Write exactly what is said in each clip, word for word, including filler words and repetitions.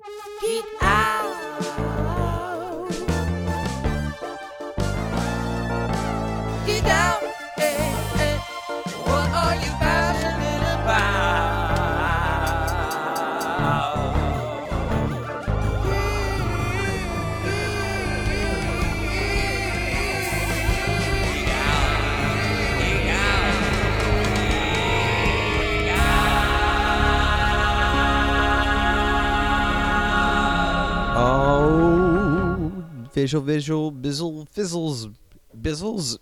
Get out. Get out. Hey, hey. What are you passionate about? Oh, visual, visual, bizzle, fizzles, bizzles.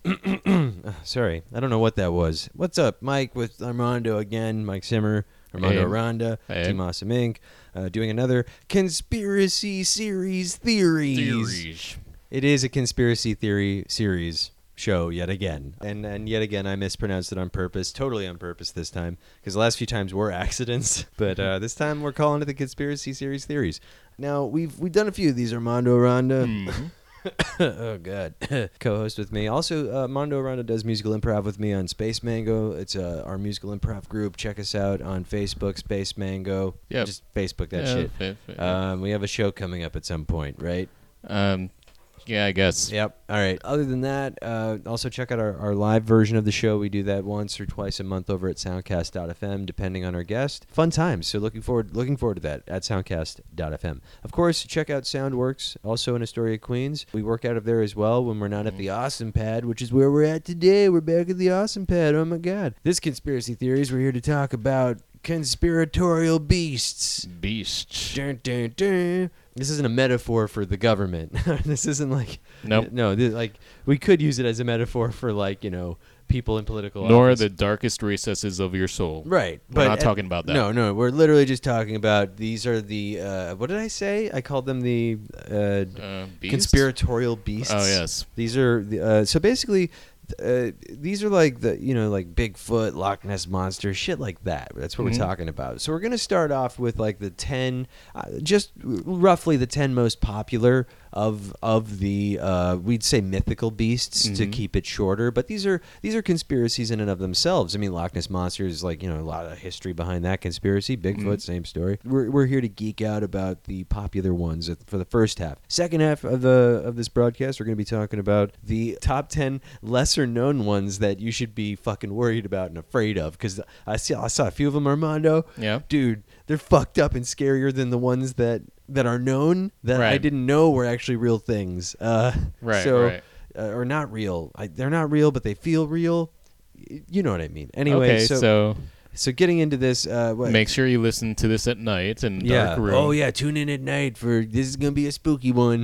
Sorry, I don't know what that was. What's up, Mike, with Armando again, Mike Simmer, Armando Hey. Aranda, Hey. Team Awesome Incorporated, uh, doing another conspiracy series theories. Theories. It is a conspiracy theory series show yet again. And and yet again, I mispronounced it on purpose, totally on purpose this time, because the last few times were accidents. But uh, this time we're calling it the conspiracy series theories. Now, we've we've done a few of these, Armando Aranda. Mhm. Oh, God. Co-host with me. Also, uh, Armando Aranda does musical improv with me on Space Mango. It's uh, our musical improv group. Check us out on Facebook, Space Mango. Yep. Just Facebook that Yeah, shit. fa- fa- Um, we have a show coming up at some point, right? Um, yeah, I guess. Yep. All right. Other than that, uh, also check out our, our live version of the show. We do that once or twice a month over at soundcast dot f m, depending on our guest. Fun times. So looking forward looking forward to that at soundcast dot f m. Of course, check out Soundworks, also in Astoria, Queens. We work out of there as well when we're not at the Awesome Pad, which is where we're at today. We're back at the Awesome Pad. Oh, my God. This conspiracy theories, we're here to talk about conspiratorial beasts. Beast. Dun, dun, dun. This isn't a metaphor for the government. This isn't like Nope. no. This, like we could use it as a metaphor for like you know people in political Nor office. the darkest recesses of your soul. right. We're but not at- talking about that. No, no. We're literally just talking about these are the uh, what did I say? I called them the uh, Uh, beast? conspiratorial beasts. Oh, yes. These are the, uh, so basically. Uh, these are like the you know like Bigfoot, Loch Ness monster, shit like that. That's what Mhm. we're talking about. So we're gonna start off with like the ten, uh, just r- roughly the ten most popular of of the uh, we'd say mythical beasts to Mhm. keep it shorter. But these are these are conspiracies in and of themselves. I mean, Loch Ness monster is like you know a lot of history behind that conspiracy. Bigfoot, Mhm. same story. We're we're here to geek out about the popular ones for the first half. Second half of the of this broadcast, we're gonna be talking about the top ten lesser known ones that you should be fucking worried about and afraid of. Because I saw I saw a few of them, Armando. Yeah. Dude, they're fucked up and scarier than the ones that that are known that I Right. didn't know were actually real things. Uh, Right, So, right. uh, or not real. I, they're not real, but they feel real. Y- You know what I mean. Anyway, Okay, so, so, so getting into this, uh, what, make sure you listen to this at night in a yeah. dark room. Oh yeah, tune in at night for this is gonna be a spooky one.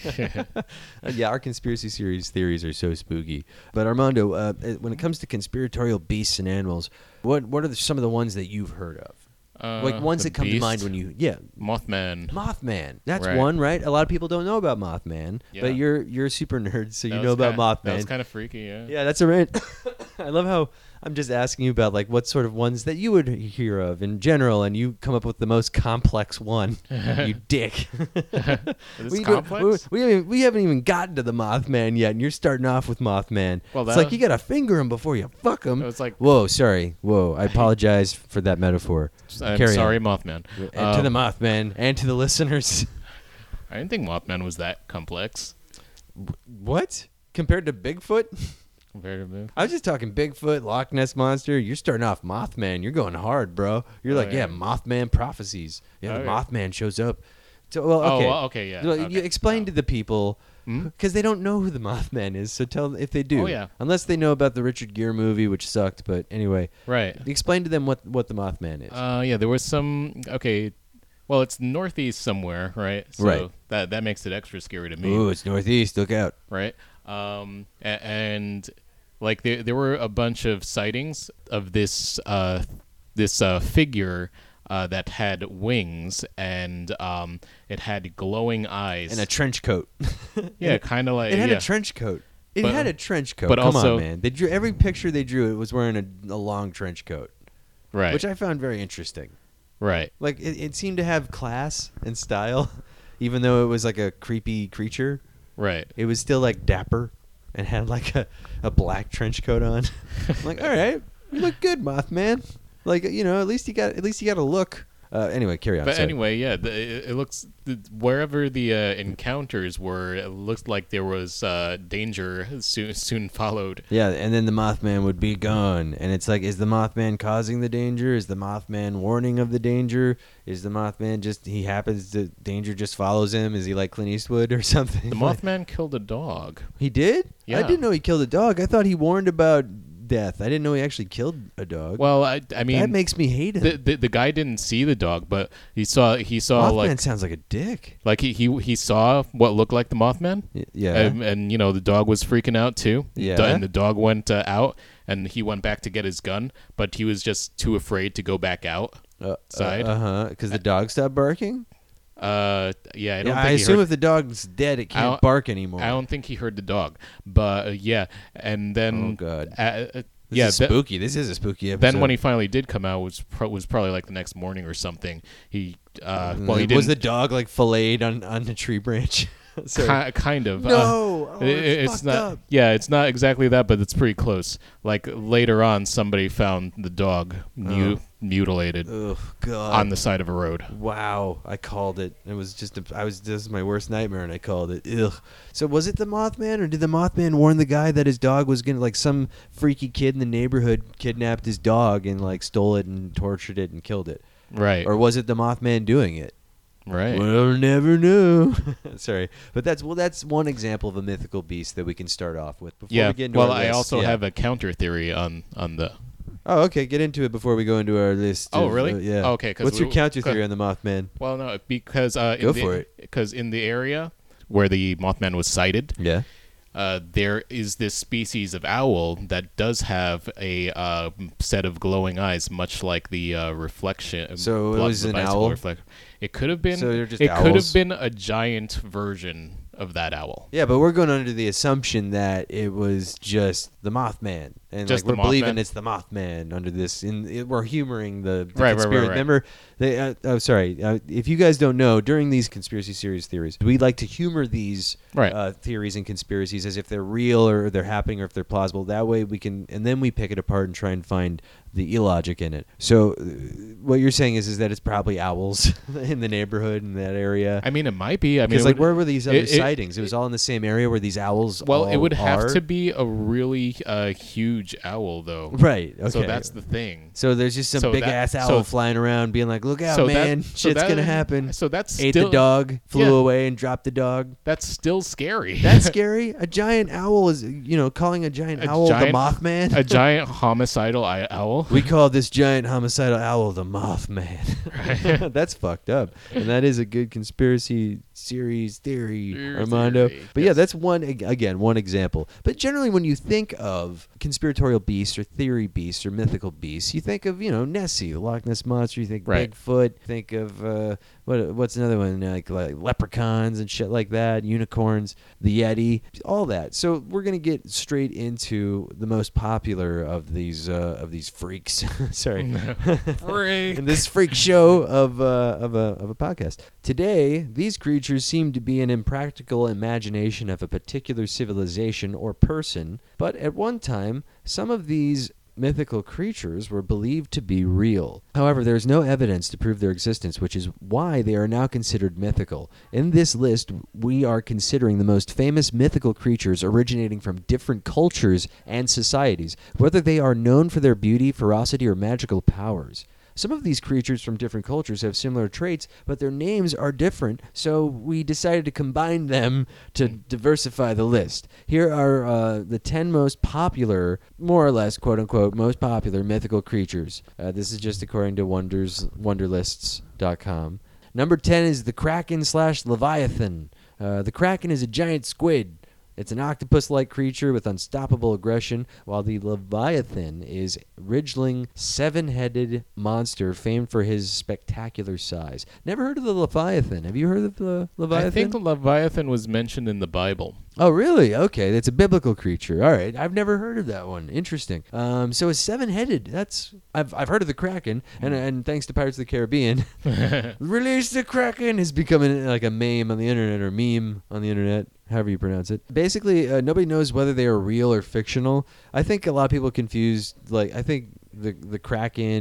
Uh, yeah, our conspiracy series theories are so spooky. But Armando, uh, uh, when it comes to conspiratorial beasts and animals, what what are the, some of the ones that you've heard of? Uh, Like ones the that come to beast, mind when you yeah. Mothman. Mothman. That's Right. one, right? A lot of people don't know about Mothman, Yeah. but you're you're a super nerd, so That you was know about kinda- Mothman. That was kind of freaky, yeah. Yeah, that's all right. I love how I'm just asking you about like what sort of ones that you would hear of in general, and you come up with the most complex one. You dick. It's we, do- complex? we, we haven't, we haven't even gotten to the Mothman yet, and you're starting off with Mothman. Well, it's that- like you gotta finger him before you fuck him. It was like- whoa, sorry, whoa. I apologize for that metaphor. I'm Carry sorry, on. Mothman. And to the Um, Mothman and to the listeners. I didn't think Mothman was that complex. What? Compared to Bigfoot? Compared to I was just talking Bigfoot, Loch Ness Monster. You're starting off Mothman. You're going hard, bro. You're Oh, like, yeah, yeah. Mothman prophecies. Yeah, the Okay. Mothman shows up. So, well, Oh, okay. well, okay, yeah, Well, You okay. explain Oh. to the people Hmm? because they don't know who the Mothman is. So tell them if they do. Oh, yeah. Unless they know about the Richard Gere movie, which sucked. But anyway, Right. explain to them what what the Mothman is. Uh, yeah, there was some. Okay, well, it's northeast somewhere, right? So Right. That that makes it extra scary to me, Ooh, it's northeast. Look out. right? Um, a- and like there there were a bunch of sightings of this uh this uh figure. Uh, that had wings and um, it had glowing eyes. And a trench coat. yeah, kind of like It had yeah. a trench coat. It But- had a trench coat. but Come also- on, man. They drew every picture they drew. It was wearing a, a long trench coat, right, which I found very interesting. right, Like it, it seemed to have class and style, even though it was like a creepy creature. right. It was still like dapper and had like a, a black trench coat on. I'm like, all right, you look good, Mothman. Like you know, at least you got at least you got a look. Uh, anyway, carry on. But sorry. anyway, yeah, the, it, it looks the, wherever the uh, encounters were, it looked like there was uh, danger soon soon followed. Yeah, and then the Mothman would be gone. And it's like, is the Mothman causing the danger? Is the Mothman warning of the danger? Is the Mothman just, he happens to, danger just follows him? Is he like Clint Eastwood or something? The Mothman killed a dog. He did? I Yeah. didn't know he killed a dog. I thought he warned about death. I didn't know he actually killed a dog. Well, I, I mean, that makes me hate him. the, the the guy didn't see the dog, but he saw he saw Mothman like sounds like a dick. like he, he he saw what looked like the Mothman. Y- yeah. And, and you know the dog was freaking out too. Yeah. Do- And the dog went uh, out, and he went back to get his gun, but he was just too afraid to go back out. Uh side. huh. Because the dog stopped barking? Uh, yeah, I don't Yeah, think I he assume heard, if the dog's dead, it I can't don't- bark anymore. I don't think he heard the dog, but uh, yeah, and then Oh, God. uh, uh, This yeah, is th- spooky. This is a spooky episode. then when he finally did come out was pro- was probably like the next morning or something. He uh, well he Mm, was didn't the dog like filleted on, on the tree branch? Sorry. ki- kind of. No, uh, oh, it- it's it's fucked not. up. Yeah, it's not exactly that, but it's pretty close. Like later on, somebody found the dog mu- Oh. mutilated Ugh, God. on the side of a road. Wow, I called it. It was just a, I was this is my worst nightmare, and I called it. Ugh. So was it the Mothman, or did the Mothman warn the guy that his dog was gonna, like, some freaky kid in the neighborhood kidnapped his dog and like stole it and tortured it and killed it, Right. or was it the Mothman doing it? right. We'll never know. Sorry, but that's well, that's one example of a mythical beast that we can start off with. Before yeah. we get into Well, our I list. also Yeah. have a counter theory on on the. Oh, okay. Get into it before we go into our list. Oh, of, really? uh, yeah. Oh, okay, 'cause What's your we- counter go- theory on the Mothman? Well, no, because uh, in Go the, for it. Because in the area where the Mothman was sighted, Yeah. uh, there is this species of owl that does have a uh, set of glowing eyes, much like the uh, reflection. So it blood- was the an bicycle owl? reflect- It could have been. So they're just it could owls? have been a giant version of that owl. Yeah, but we're going under the assumption that it was just the Mothman, and Just like the we're believing Mothman? it's the Mothman under this. In it, we're humoring the, the Right, right, right, conspiracy. right. Remember, they. Uh, oh, sorry. Uh, if you guys don't know, during these conspiracy series theories, we like to humor these Right. uh, theories and conspiracies as if they're real or they're happening or if they're plausible. That way, we can, and then we pick it apart and try and find the illogic in it. So, uh, what you're saying is, is that it's probably owls in the neighborhood in that area. I mean, it might be. I mean, Because it like, would- where were these other it- it- sightings? It was all in the same area where these owls. Well, all it would have are? to be a really uh, huge owl, though. Right. Okay. So that's the thing. So there's just some so big that- ass owl so- flying around, being like, "Look out, so that- man! so Shit's that- gonna happen." So that's Ate still, the dog, flew yeah. away, and dropped the dog. That's still scary. That's scary. A giant owl is, you know, calling a giant A owl giant- the Mothman. a giant homicidal eye owl. We call this giant homicidal owl the Mothman. That's fucked up, and that is a good conspiracy series theory, Theory, Armando. theory, But yeah, yes. that's one ag- again one example. But generally, when you think of conspiratorial beasts or theory beasts or mythical beasts, you think of you know Nessie, the Loch Ness monster. You think Right. Bigfoot. Think of uh, what what's another one like, like leprechauns and shit like that, unicorns, the Yeti, all that. So we're gonna get straight into the most popular of these uh, of these freaks. Sorry. In this freak show of uh, of a of a podcast. Today, these creatures seem to be an impractical imagination of a particular civilization or person, but at one time, some of these mythical creatures were believed to be real. However, there is no evidence to prove their existence, which is why they are now considered mythical. In this list, we are considering the most famous mythical creatures originating from different cultures and societies, whether they are known for their beauty, ferocity, or magical powers. Some of these creatures from different cultures have similar traits, but their names are different, so we decided to combine them to diversify the list. Here are uh, the ten most popular, more or less, quote-unquote, most popular mythical creatures. Uh, this is just according to wonders wonderlists dot com. Number ten is the Kraken slash Leviathan. Uh, the Kraken is a giant squid. It's an octopus-like creature with unstoppable aggression, while the Leviathan is Ridgeling, seven-headed monster famed for his spectacular size. Never heard of the Leviathan. Have you heard of the Leviathan? I think Leviathan was mentioned in the Bible. Oh, really? Okay, that's a biblical creature. All right, I've never heard of that one. Interesting. Um, so a seven-headed. That's I've I've heard of the Kraken, and and thanks to Pirates of the Caribbean, release the Kraken is becoming like a meme on the internet or meme on the internet. However you pronounce it. Basically, uh, nobody knows whether they are real or fictional. I think a lot of people confuse, like, I think the the Kraken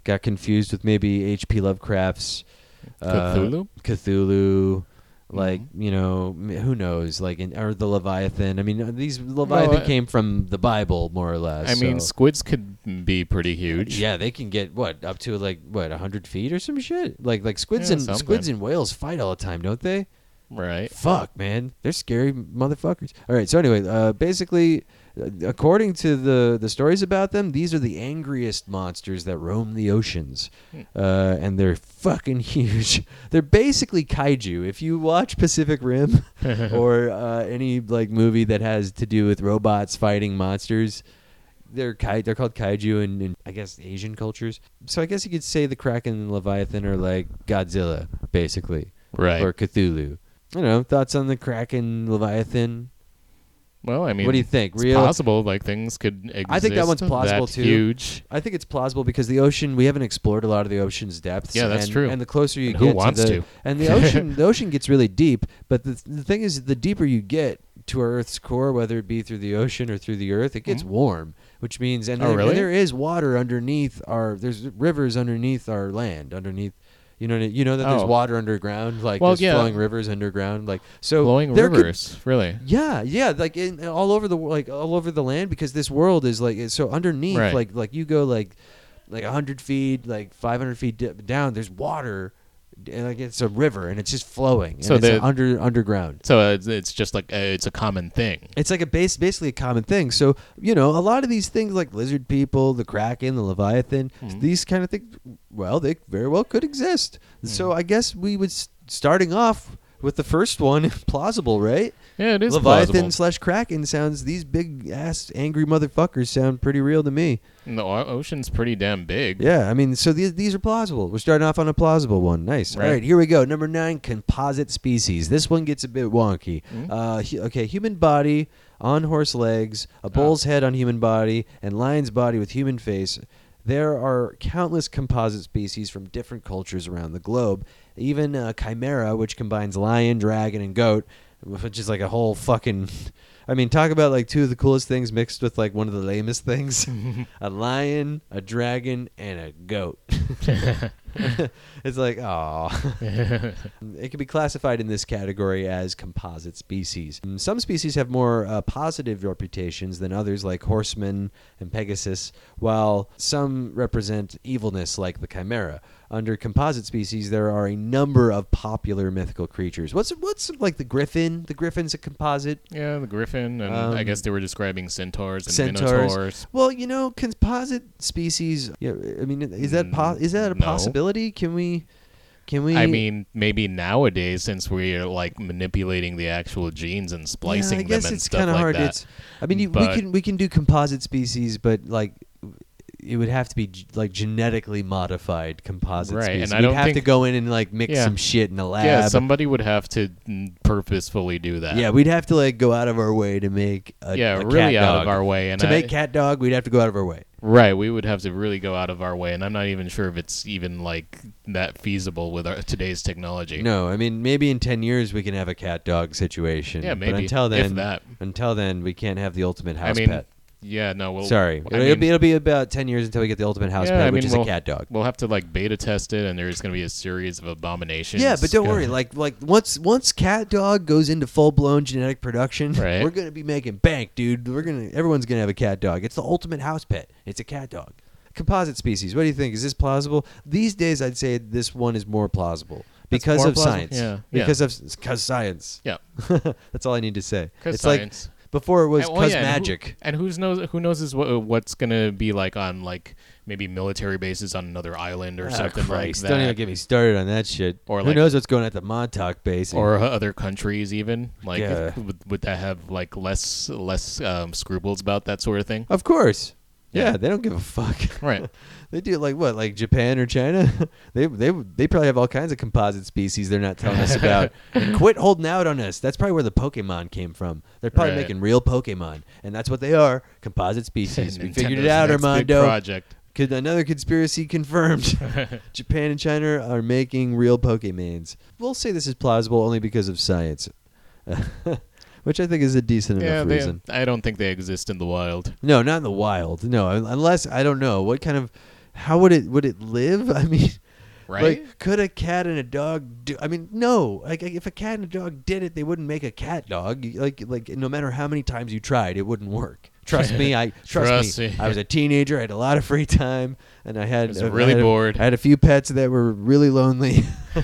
got confused with maybe H P Lovecraft's uh, Cthulhu? Cthulhu, like Mhm. you know, m- who knows, like in, or the Leviathan. I mean, uh, these Leviathan I- came from the Bible more or less. I mean, so- squids could be pretty huge. yeah, they can get what up to like what a hundred feet or some shit. Like like squids Yeah, and something. squids and whales fight all the time, don't they? Right. Fuck, man, they're scary motherfuckers. All right, so anyway, uh, basically, uh, according to the the stories about them, these are the angriest monsters that roam the oceans, Hmm. uh, and they're fucking huge. They're basically kaiju. If you watch Pacific Rim or uh, any like movie that has to do with robots fighting monsters. They're kai- they're called kaiju in, in I guess Asian cultures. So I guess you could say the Kraken and Leviathan are like Godzilla, basically, Right. or Cthulhu. I don't know. Thoughts on the Kraken, Leviathan? Well, I mean, What do you think? It's Real? possible, like things could exist. I think that one's plausible, that too. Huge. I think it's plausible because the ocean, we haven't explored a lot of the ocean's depths. Yeah, that's and, true. And the closer you And get who wants to the, to? and the ocean, the ocean gets really deep. But the the thing is, the deeper you get to our Earth's core, whether it be through the ocean or through the Earth, it gets Mhm. warm, which means and, Oh, there, really? and there is water underneath our. There's rivers underneath our land, underneath. You know, you know that there's Oh. water underground, like Well, there's yeah. flowing rivers underground, like so. Flowing there could- rivers, really. yeah, yeah, like in, all over the like all over the land because this world is like so underneath, Right. like like you go like like a hundred feet, like five hundred feet di- down. There's water, and like it's a river, and it's just flowing. And So it's the- under underground. So uh, it's, it's just like uh, it's a common thing. It's like a base, basically a common thing. So you know, a lot of these things like lizard people, the Kraken, the Leviathan, Mhm. these kind of things. Well, they very well could exist. So Mhm. I guess we would s- starting off with the first one plausible, right? Yeah, it is Leviathan plausible. slash Kraken sounds. These big ass angry motherfuckers sound pretty real to me. And the o- ocean's pretty damn big. Yeah, I mean, so these these are plausible. We're starting off on a plausible one. Nice. Right. All right, here we go. Number nine, composite species. This one gets a bit wonky. Mhm. Uh, hu- okay, human body on horse legs, a bull's head on human body, and lion's body with human face. There are countless composite species from different cultures around the globe. Even uh, chimera, which combines lion, dragon, and goat, which is like a whole fucking. I mean, talk about like two of the coolest things mixed with like one of the lamest things: a lion, a dragon, and a goat. It's like, oh. It can be classified in this category as composite species. Mm, Some species have more uh, positive reputations than others, like horsemen and Pegasus, while some represent evilness, like the chimera. Under composite species, there are a number of popular mythical creatures. What's what's like the griffin? The griffin's a composite. Yeah, the griffin, and I Um, guess they were describing centaurs and centaurs. minotaurs. Well, you know, composite species. Yeah, I mean, is that po- is that a No. possibility? Can we? Can we? I mean, maybe nowadays, since we are like manipulating the actual genes and splicing yeah, I guess them and it's stuff kind of like hard. that. It's. I mean, you, we But- can we can do composite species, but like. It would have to be g- like genetically modified composite Right, species. and I We'd don't have to think- go in and like mix Yeah. some shit in a lab. Yeah, somebody would have to mm, purposefully do that. Yeah, we'd have to like go out of our way to make a, yeah, a really cat out dog. of our way. And to I, make cat dog, we'd have to go out of our way. right, we would have to really go out of our way, and I'm not even sure if it's even like that feasible with our, today's technology. No, I mean maybe in ten years we can have a cat dog situation. Yeah, But maybe, until then, if that. until then, we can't have the ultimate house I mean, pet. yeah, no, we'll. Sorry, I it'll, mean, be it'll be about ten years until we get the ultimate house Yeah, pet, I which mean, is we'll- a cat dog. We'll have to like beta test it, and there's going to be a series of abominations. Yeah, but don't gonna- worry. Like like once once cat dog goes into full blown genetic production, Right. we're gonna be making bank, dude. We're gonna everyone's gonna have a cat dog. It's the ultimate house pet. It's a cat dog. Composite species. What do you think? Is this plausible? These days, I'd say this one is more plausible because more of plausible? science. Yeah, yeah. Because of because science. Yeah, That's all I need to say. because It's science. like before it was And- well, cause yeah, and who- magic. And who's knows who knows is what, what's gonna be like on like maybe military bases on another island or Ah, something Christ, like that, don't even get me started on that shit. Or Who like- knows what's going on at the Montauk base? or other countries even. Like, Yeah. if- would, would that have like less less um, scruples about that sort of thing? Of course. Yeah, Yeah. they don't give a fuck. Right. They do like what, like Japan or China? they they they probably have all kinds of composite species they're not telling us about. And quit holding out on us. That's probably where the Pokemon came from. They're probably Right. making real Pokemon, and that's what they are: composite species. we figured it Nintendo's out, next big Armando. project. Could another conspiracy confirmed? Japan and China are making real Pokemons. We'll say this is plausible only because of science, which I think is a decent Yeah, enough they, reason. I don't think they exist in the wild. No, not in the wild. No, un- unless I don't know what kind of. how would it would it live? I mean, Right? like, could a cat and a dog do? I mean, no. Like, if a cat and a dog did it, they wouldn't make a cat dog. Like, like no matter how many times you tried, it wouldn't work. Trust me, I trust, Trust me. me. I was a teenager. I had a lot of free time, and I had was I really had a- bored. I had a few pets that were really lonely.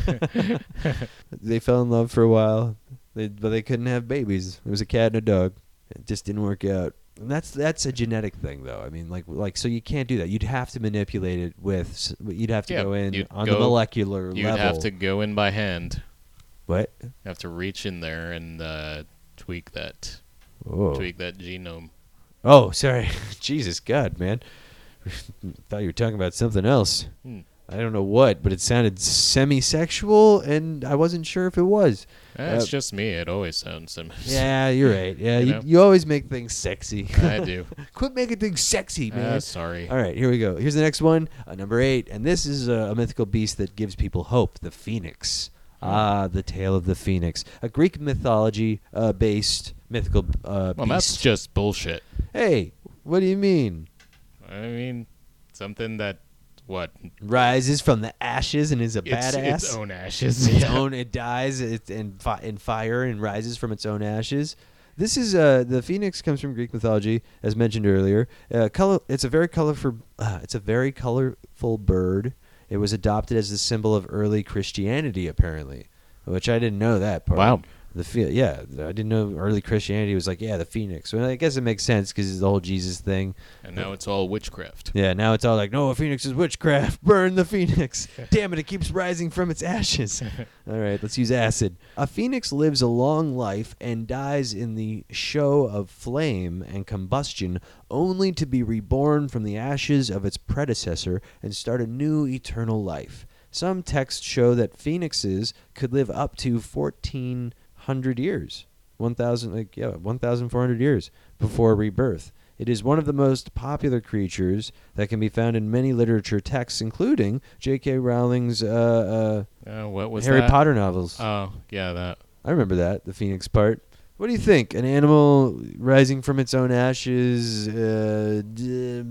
They fell in love for a while, they, but they couldn't have babies. It was a cat and a dog. It just didn't work out. And that's that's a genetic thing, though. I mean, like like so you can't do that. You'd have to manipulate it with. s- You'd have to Yeah, go in you'd on the go- molecular You'd level. have to go in by hand. What? You have to reach in there and uh, tweak that Whoa. tweak that genome. Oh, sorry. Jesus God, man. Thought you were talking about something else. Hmm. I don't know what, but it sounded semi-sexual, and I wasn't sure if it was. That's Uh, just me. It always sounds similar. Yeah, you're right. Yeah, You you, know? you always make things sexy. I do. Quit making things sexy, man. Uh, sorry. All right, here we go. Here's the next one, uh, number eight, and this is a, a mythical beast that gives people hope: the phoenix. Ah, the tale of the phoenix, a Greek mythology-based mythical uh, Well, that's beast. just bullshit. Hey, what do you mean? I mean, something that what? Rises from the ashes and is a It's badass. its own ashes. Its Yeah. own, it dies it, in, fi- in fire and rises from its own ashes. This is uh, the phoenix comes from Greek mythology, as mentioned earlier. Uh, color, it's a very colorful. Uh, it's a very colorful bird. It was adopted as the symbol of early Christianity, apparently, which I didn't know that part. Wow. The phe- yeah, I didn't know early Christianity was like yeah the phoenix. Well, I guess it makes sense because it's the whole Jesus thing. And now it's all witchcraft. Yeah, now it's all like, no, a phoenix is witchcraft. Burn the phoenix. Damn it, it keeps rising from its ashes. All right, let's use acid. A phoenix lives a long life and dies in the show of flame and combustion, only to be reborn from the ashes of its predecessor and start a new eternal life. Some texts show that phoenixes could live up to fourteen hundred years. one thousand like yeah, one thousand four hundred years before rebirth. It is one of the most popular creatures that can be found in many literature texts, including J K. Rowling's uh, Uh, what was uh, Harry that? Potter novels. Oh, yeah, that. I remember that, the phoenix part. What do you think? An animal rising from its own ashes? Uh, d-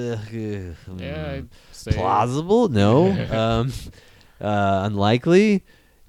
b- Yeah, I'd hmm, say. plausible? No. um, uh, unlikely?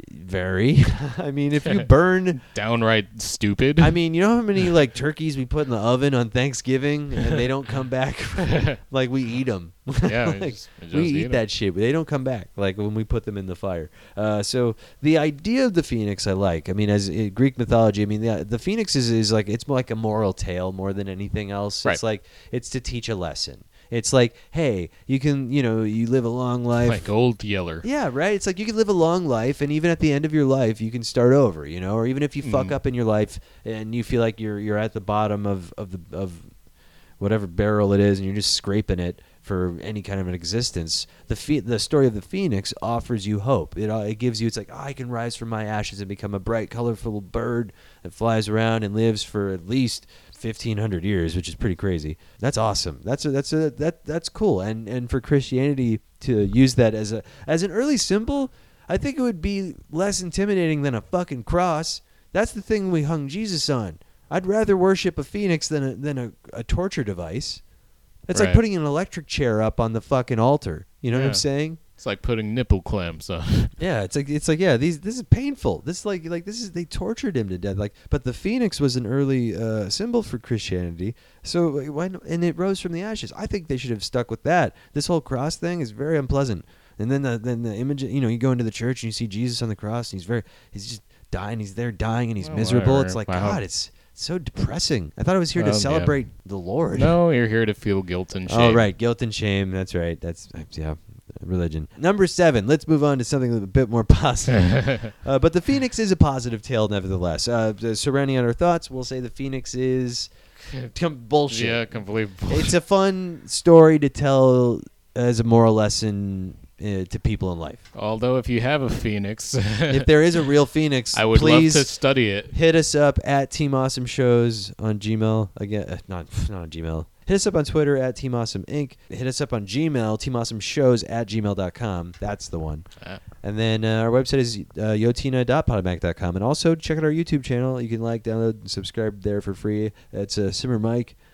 Very. I mean, if you burn... Downright stupid. I mean, you know how many like turkeys we put in the oven on Thanksgiving and they don't come back? Like we eat them. Yeah, we like, just- we we just eat, eat 'em. that shit, but they don't come back. Like when we put them in the fire. Uh, so the idea of the phoenix, I like. I mean, as uh, Greek mythology, I mean, the, the phoenix is, is like it's more like a moral tale more than anything else. Right. It's like it's to teach a lesson. It's like, hey, you can, you know, you live a long life. like old Yeller. Yeah, right. It's like you can live a long life, and even at the end of your life, you can start over. You know, or even if you fuck Mm. up in your life and you feel like you're you're at the bottom of of the of whatever barrel it is, and you're just scraping it for any kind of an existence. The phe- the story of the phoenix offers you hope. It uh, it gives you. It's like oh, I can rise from my ashes and become a bright, colorful bird that flies around and lives for at least fifteen hundred years, which is pretty crazy. That's awesome. That's a, that's a, that that's cool. And and for Christianity to use that as a as an early symbol, I think it would be less intimidating than a fucking cross. That's the thing we hung Jesus on. I'd rather worship a phoenix than a than a, a torture device. It's like Right. putting an electric chair up on the fucking altar. You know what Yeah. I'm saying? It's like putting nipple clamps on. Yeah, it's like it's like yeah, these this is painful. This is like like this is they tortured him to death. Like, but the phoenix was an early uh, symbol for Christianity. So like, why no- and it rose from the ashes. I think they should have stuck with that. This whole cross thing is very unpleasant. And then the then the image, you know, you go into the church and you see Jesus on the cross, and he's very he's just dying. He's there dying, and he's Oh, miserable. whatever. It's like Wow. God, it's so depressing. I thought I was here to Well, yeah. celebrate the Lord. No, you're here to feel guilt and shame. Oh, right. Guilt and shame. That's right. That's, yeah, religion. Number seven. Let's move on to something a bit more positive. uh, but the Phoenix is a positive tale, nevertheless. Uh, the- surrounding on our thoughts, we'll say the Phoenix is com- bullshit. Yeah, complete bullshit. It's a fun story to tell as a moral lesson uh, to people in life. Although, if you have a phoenix, If there is a real Phoenix, I would please love to study it. hit us up at Team Awesome Shows on Gmail. Again, uh, not not on Gmail. Hit us up on Twitter at Team Awesome Incorporated. Hit us up on Gmail, Team Awesome Shows at gmail dot com. That's the one. Uh, And then uh, our website is uh, yotina dot podomatic dot com. And also check out our YouTube channel. You can like, download, and subscribe there for free. It's uh, Simmer Mike.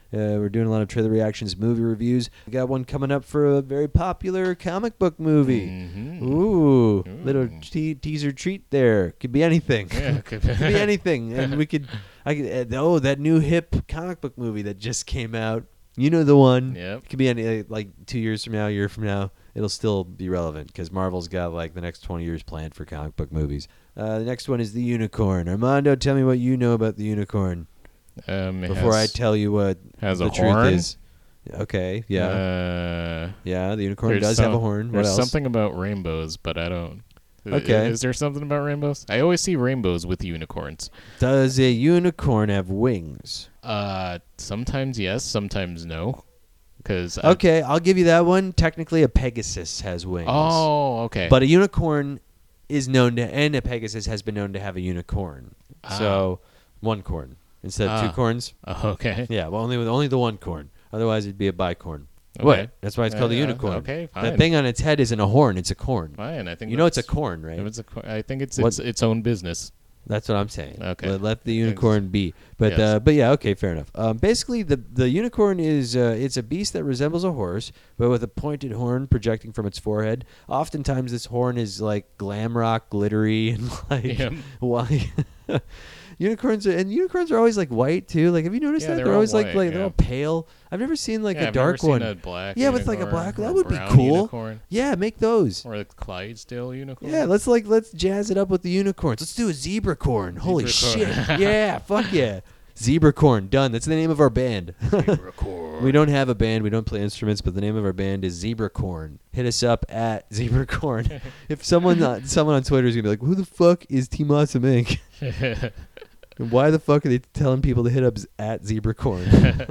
Uh, we're doing a lot of trailer reactions, movie reviews. We got one coming up for a very popular comic book movie. Mhm. Ooh, Ooh. little te- teaser treat there. Could be anything. Yeah, could Could be anything, and we could. I could. Uh, oh, that new hip comic book movie that just came out. You know the one. Yep. It could be any uh, like two years from now, a year from now. It'll still be relevant because Marvel's got like the next twenty years planned for comic book movies. Uh, the next one is the Unicorn. Armando, tell me what you know about the Unicorn Um, it before has, I tell you what has the a truth horn. is. Okay. Yeah. Uh, yeah. The unicorn there's does some- have a horn. What There's else? something about rainbows, but I don't. i- Okay. Is there something about rainbows? I always see rainbows with unicorns. Does a unicorn have wings? Uh, sometimes yes, sometimes no. Because Okay, I'll give you that one. Technically, a Pegasus has wings. Oh, okay. But a unicorn is known to, and a Pegasus has been known to have a unicorn. Ah. So, one corn instead of two Ah. corns. Oh, okay. Yeah, well, only with only the one corn. Otherwise, it'd be a bicorn. Okay. What? That's why it's called a Uh, unicorn. okay, The fine. thing on its head isn't a horn; it's a corn. Fine. I think You know, it's a that's- corn, right? If it's a, co- I think it's What- its its own business. That's what I'm saying. Okay. Let, let the Thanks. unicorn be. But Yes. uh, but yeah, okay, fair enough. Um, basically, the the unicorn is uh, it's a beast that resembles a horse, but with a pointed horn projecting from its forehead. Oftentimes, this horn is like glam rock, glittery, and like Yep. white. Unicorns are, and unicorns are always like white too. Like, have you noticed Yeah, that they're they're all always like white, like they're yeah. all pale. I've never seen like yeah, a I've dark never one. Seen a black Yeah, with like a unicorn black- that or would be brown cool. Unicorn, Yeah, make those. or the Clydesdale unicorn. Yeah, let's like let's jazz it up with the unicorns. Let's do a zebra corn. Holy Zebracorn. shit! Yeah, fuck yeah, zebra corn. Done. That's the name of our band. Zebracorn. We don't have a band. We don't play instruments, but the name of our band is Zebra Corn. Hit us up at Zebra Corn. If someone uh, someone on Twitter is gonna be like, "Who the fuck is Team Awesome Incorporated? And why the fuck are they telling people to hit up z- at Zebra Corn?"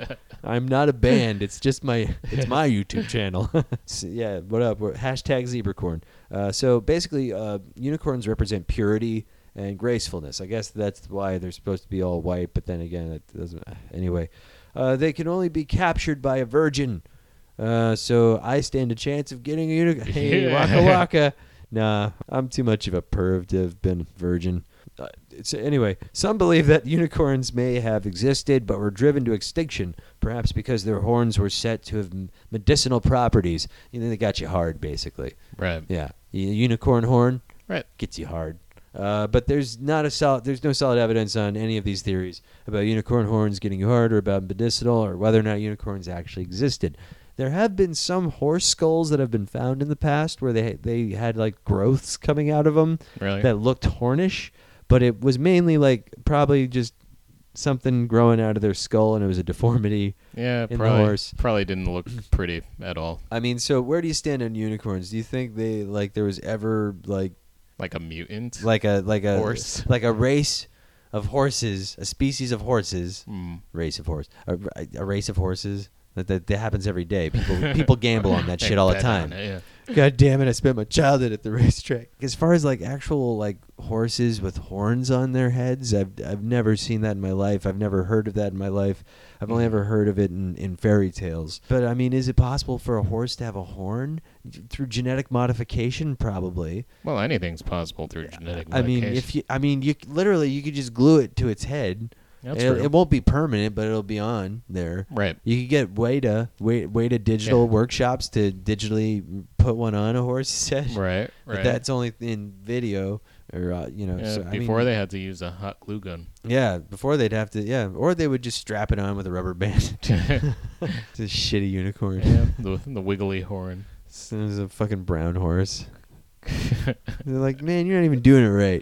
I'm not a band. It's just my it's my YouTube channel. So, yeah, what up? We're, hashtag Zebracorn. Uh, so basically, uh, unicorns represent purity and gracefulness. I guess that's why they're supposed to be all white. But then again, it doesn't. Anyway, uh, they can only be captured by a virgin. Uh, so I stand a chance of getting a unicorn. Hey, Yeah. waka waka. Nah, I'm too much of a perv to have been virgin. Uh, it's, anyway, some believe that unicorns may have existed but were driven to extinction, perhaps because their horns were said to have m- medicinal properties. You know, they got you hard, basically. Right. Yeah, a unicorn horn Right. gets you hard. Uh, but there's not a solid, there's no solid evidence on any of these theories about unicorn horns getting you hard, or about medicinal, or whether or not unicorns actually existed. There have been some horse skulls that have been found in the past where they they had like growths coming out of them Really? that looked hornish, but it was mainly like probably just something growing out of their skull, and it was a deformity. Yeah, in the probably. horse. Probably didn't look pretty at all. I mean, so where do you stand on unicorns? Do you think they like there was ever like Like a mutant. like a like a Horse. like a race of horses, a species of horses, Hmm. race of horse, a, a race of horses? That, that that happens every day. People people gamble on that shit all the Bet on time. it, yeah. God damn it! I spent my childhood at the racetrack. As far as like actual like horses with horns on their heads, I've I've never seen that in my life. I've never heard of that in my life. I've only Mhm. ever heard of it in, in fairy tales. But I mean, is it possible for a horse to have a horn through genetic modification? Probably. Well, anything's possible through genetic I mean, modification. if you, I mean, you c- literally you could just glue it to its head. That's it, true. it won't be permanent, but it'll be on there. Right. You could get Weta, Weta, Weta digital Yeah. workshops to digitally put one on a horse's head. Right. But Right. that's only in video, or uh, you know. Yeah, so, I before mean, they had to use a hot glue gun. yeah, before they'd have to, yeah, or they would just strap it on with a rubber band. It's a shitty unicorn. Yeah, the the wiggly horn. It's it's a fucking brown horse. They're like, man, you're not even doing it right.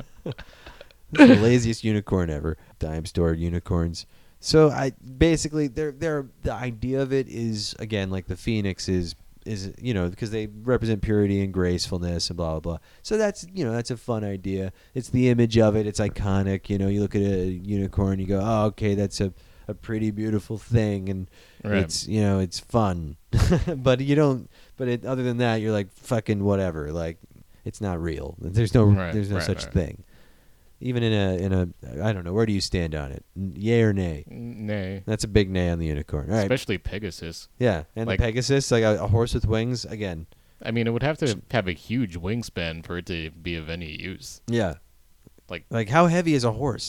It's the laziest unicorn ever. Dime store unicorns. So I basically, they're they're the idea of it is again like the phoenix is is you know because they represent purity and gracefulness and blah blah blah. So that's you know that's a fun idea. It's the image of it. It's iconic. You know, you look at a unicorn, you go, oh okay, that's a a pretty beautiful thing, and Right. it's you know it's fun. But you don't. But it, other than that, you're like fucking whatever. Like it's not real. There's no Right, there's no right, such right. thing. Even in a in a I don't know, where do you stand on it? N- Yay or nay? Nay. That's a big nay on the unicorn. All right. Especially Pegasus. Yeah, and like- the Pegasus, like a, a horse with wings, again. I mean, it would have to have a huge wingspan for it to be of any use. Yeah. Like- like how heavy is a horse?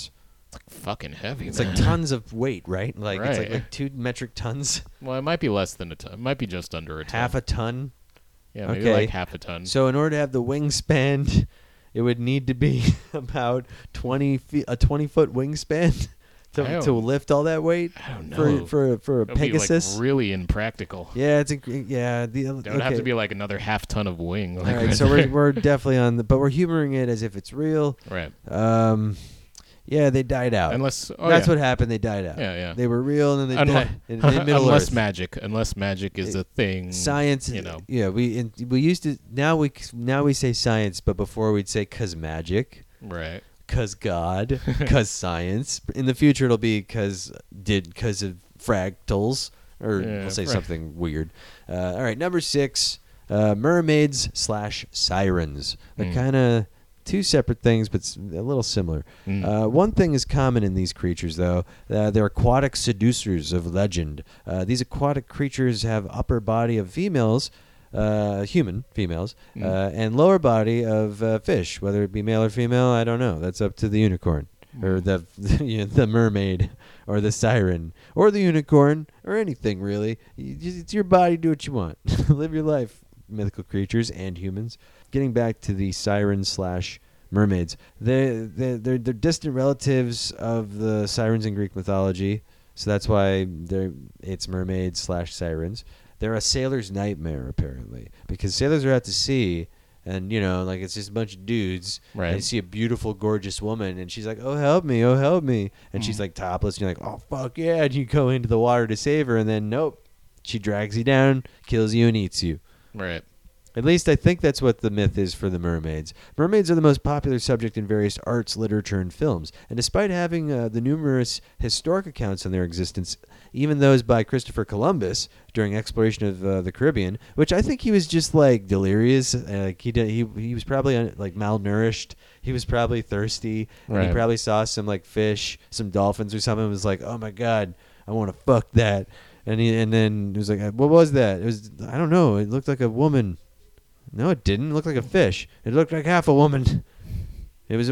Fucking heavy. It's man. like tons of weight, right? Like it's like, Right. like two metric tons, Well, it might be less than a ton. It might be just under a ton. half a ton. Yeah, maybe okay. like half a ton. So in order to have the wingspan, it would need to be about twenty feet, a twenty foot wingspan I to, don't- to lift all that weight I don't for know. for for a It would be, Pegasus. like, really impractical. Yeah, it's a, yeah. The, That would okay. have to be like another half ton of wing. Like all right, right so we're there. we're definitely on the, but we're humoring it as if it's real. right. Um, yeah, they died out. Unless oh, That's yeah. what happened. They died out. Yeah, yeah. They were real and then they Unless, died in, in Middle unless Earth. magic, unless magic is It- a thing. Science, you know. Yeah, we in, we used to now we now we say science, but before we'd say cause magic, Right. cause God, cause science. In the future, it'll be cause did cause of fractals, or Yeah, we'll say fra- something weird. Uh, all right, number six, uh, mermaids slash sirens. They're Mm. kind of two separate things, but s- a little similar. Mm. Uh, one thing is common in these creatures, though. Uh, they're aquatic seducers of legend. Uh, these aquatic creatures have upper body of females, uh, human females, Mm. uh, and lower body of uh, fish. Whether it be male or female, I don't know. That's up to the unicorn, or the you know, the mermaid, or the siren, or the unicorn, or anything really. You just, it's your body. Do what you want. Live your life, mythical creatures and humans. Getting back to the sirens slash mermaids, they they they're, they're distant relatives of the sirens in Greek mythology, so that's why they're it's mermaids slash sirens. They're a sailor's nightmare apparently, because sailors are out to sea, and you know, like it's just a bunch of dudes, Right. and they see a beautiful, gorgeous woman, and she's like, "Oh help me, oh help me," and she's Mhm. like topless, and you're like, "Oh fuck yeah!" And you go into the water to save her, and then nope, she drags you down, kills you, and eats you. Right. At least I think that's what the myth is for the mermaids. Mermaids are the most popular subject in various arts, literature, and films. And despite having uh, the numerous historic accounts on their existence, even those by Christopher Columbus during exploration of uh, the Caribbean, which I think he was just like delirious. Uh, like he did, he he was probably uh, like malnourished. He was probably thirsty, and he Right. probably saw some like fish, some dolphins or something. And was like, oh my god, I want to fuck that. And he and then he was like, what was that? It was I don't know. It looked like a woman. No, it didn't. It looked like a fish. It looked like half a woman. It was a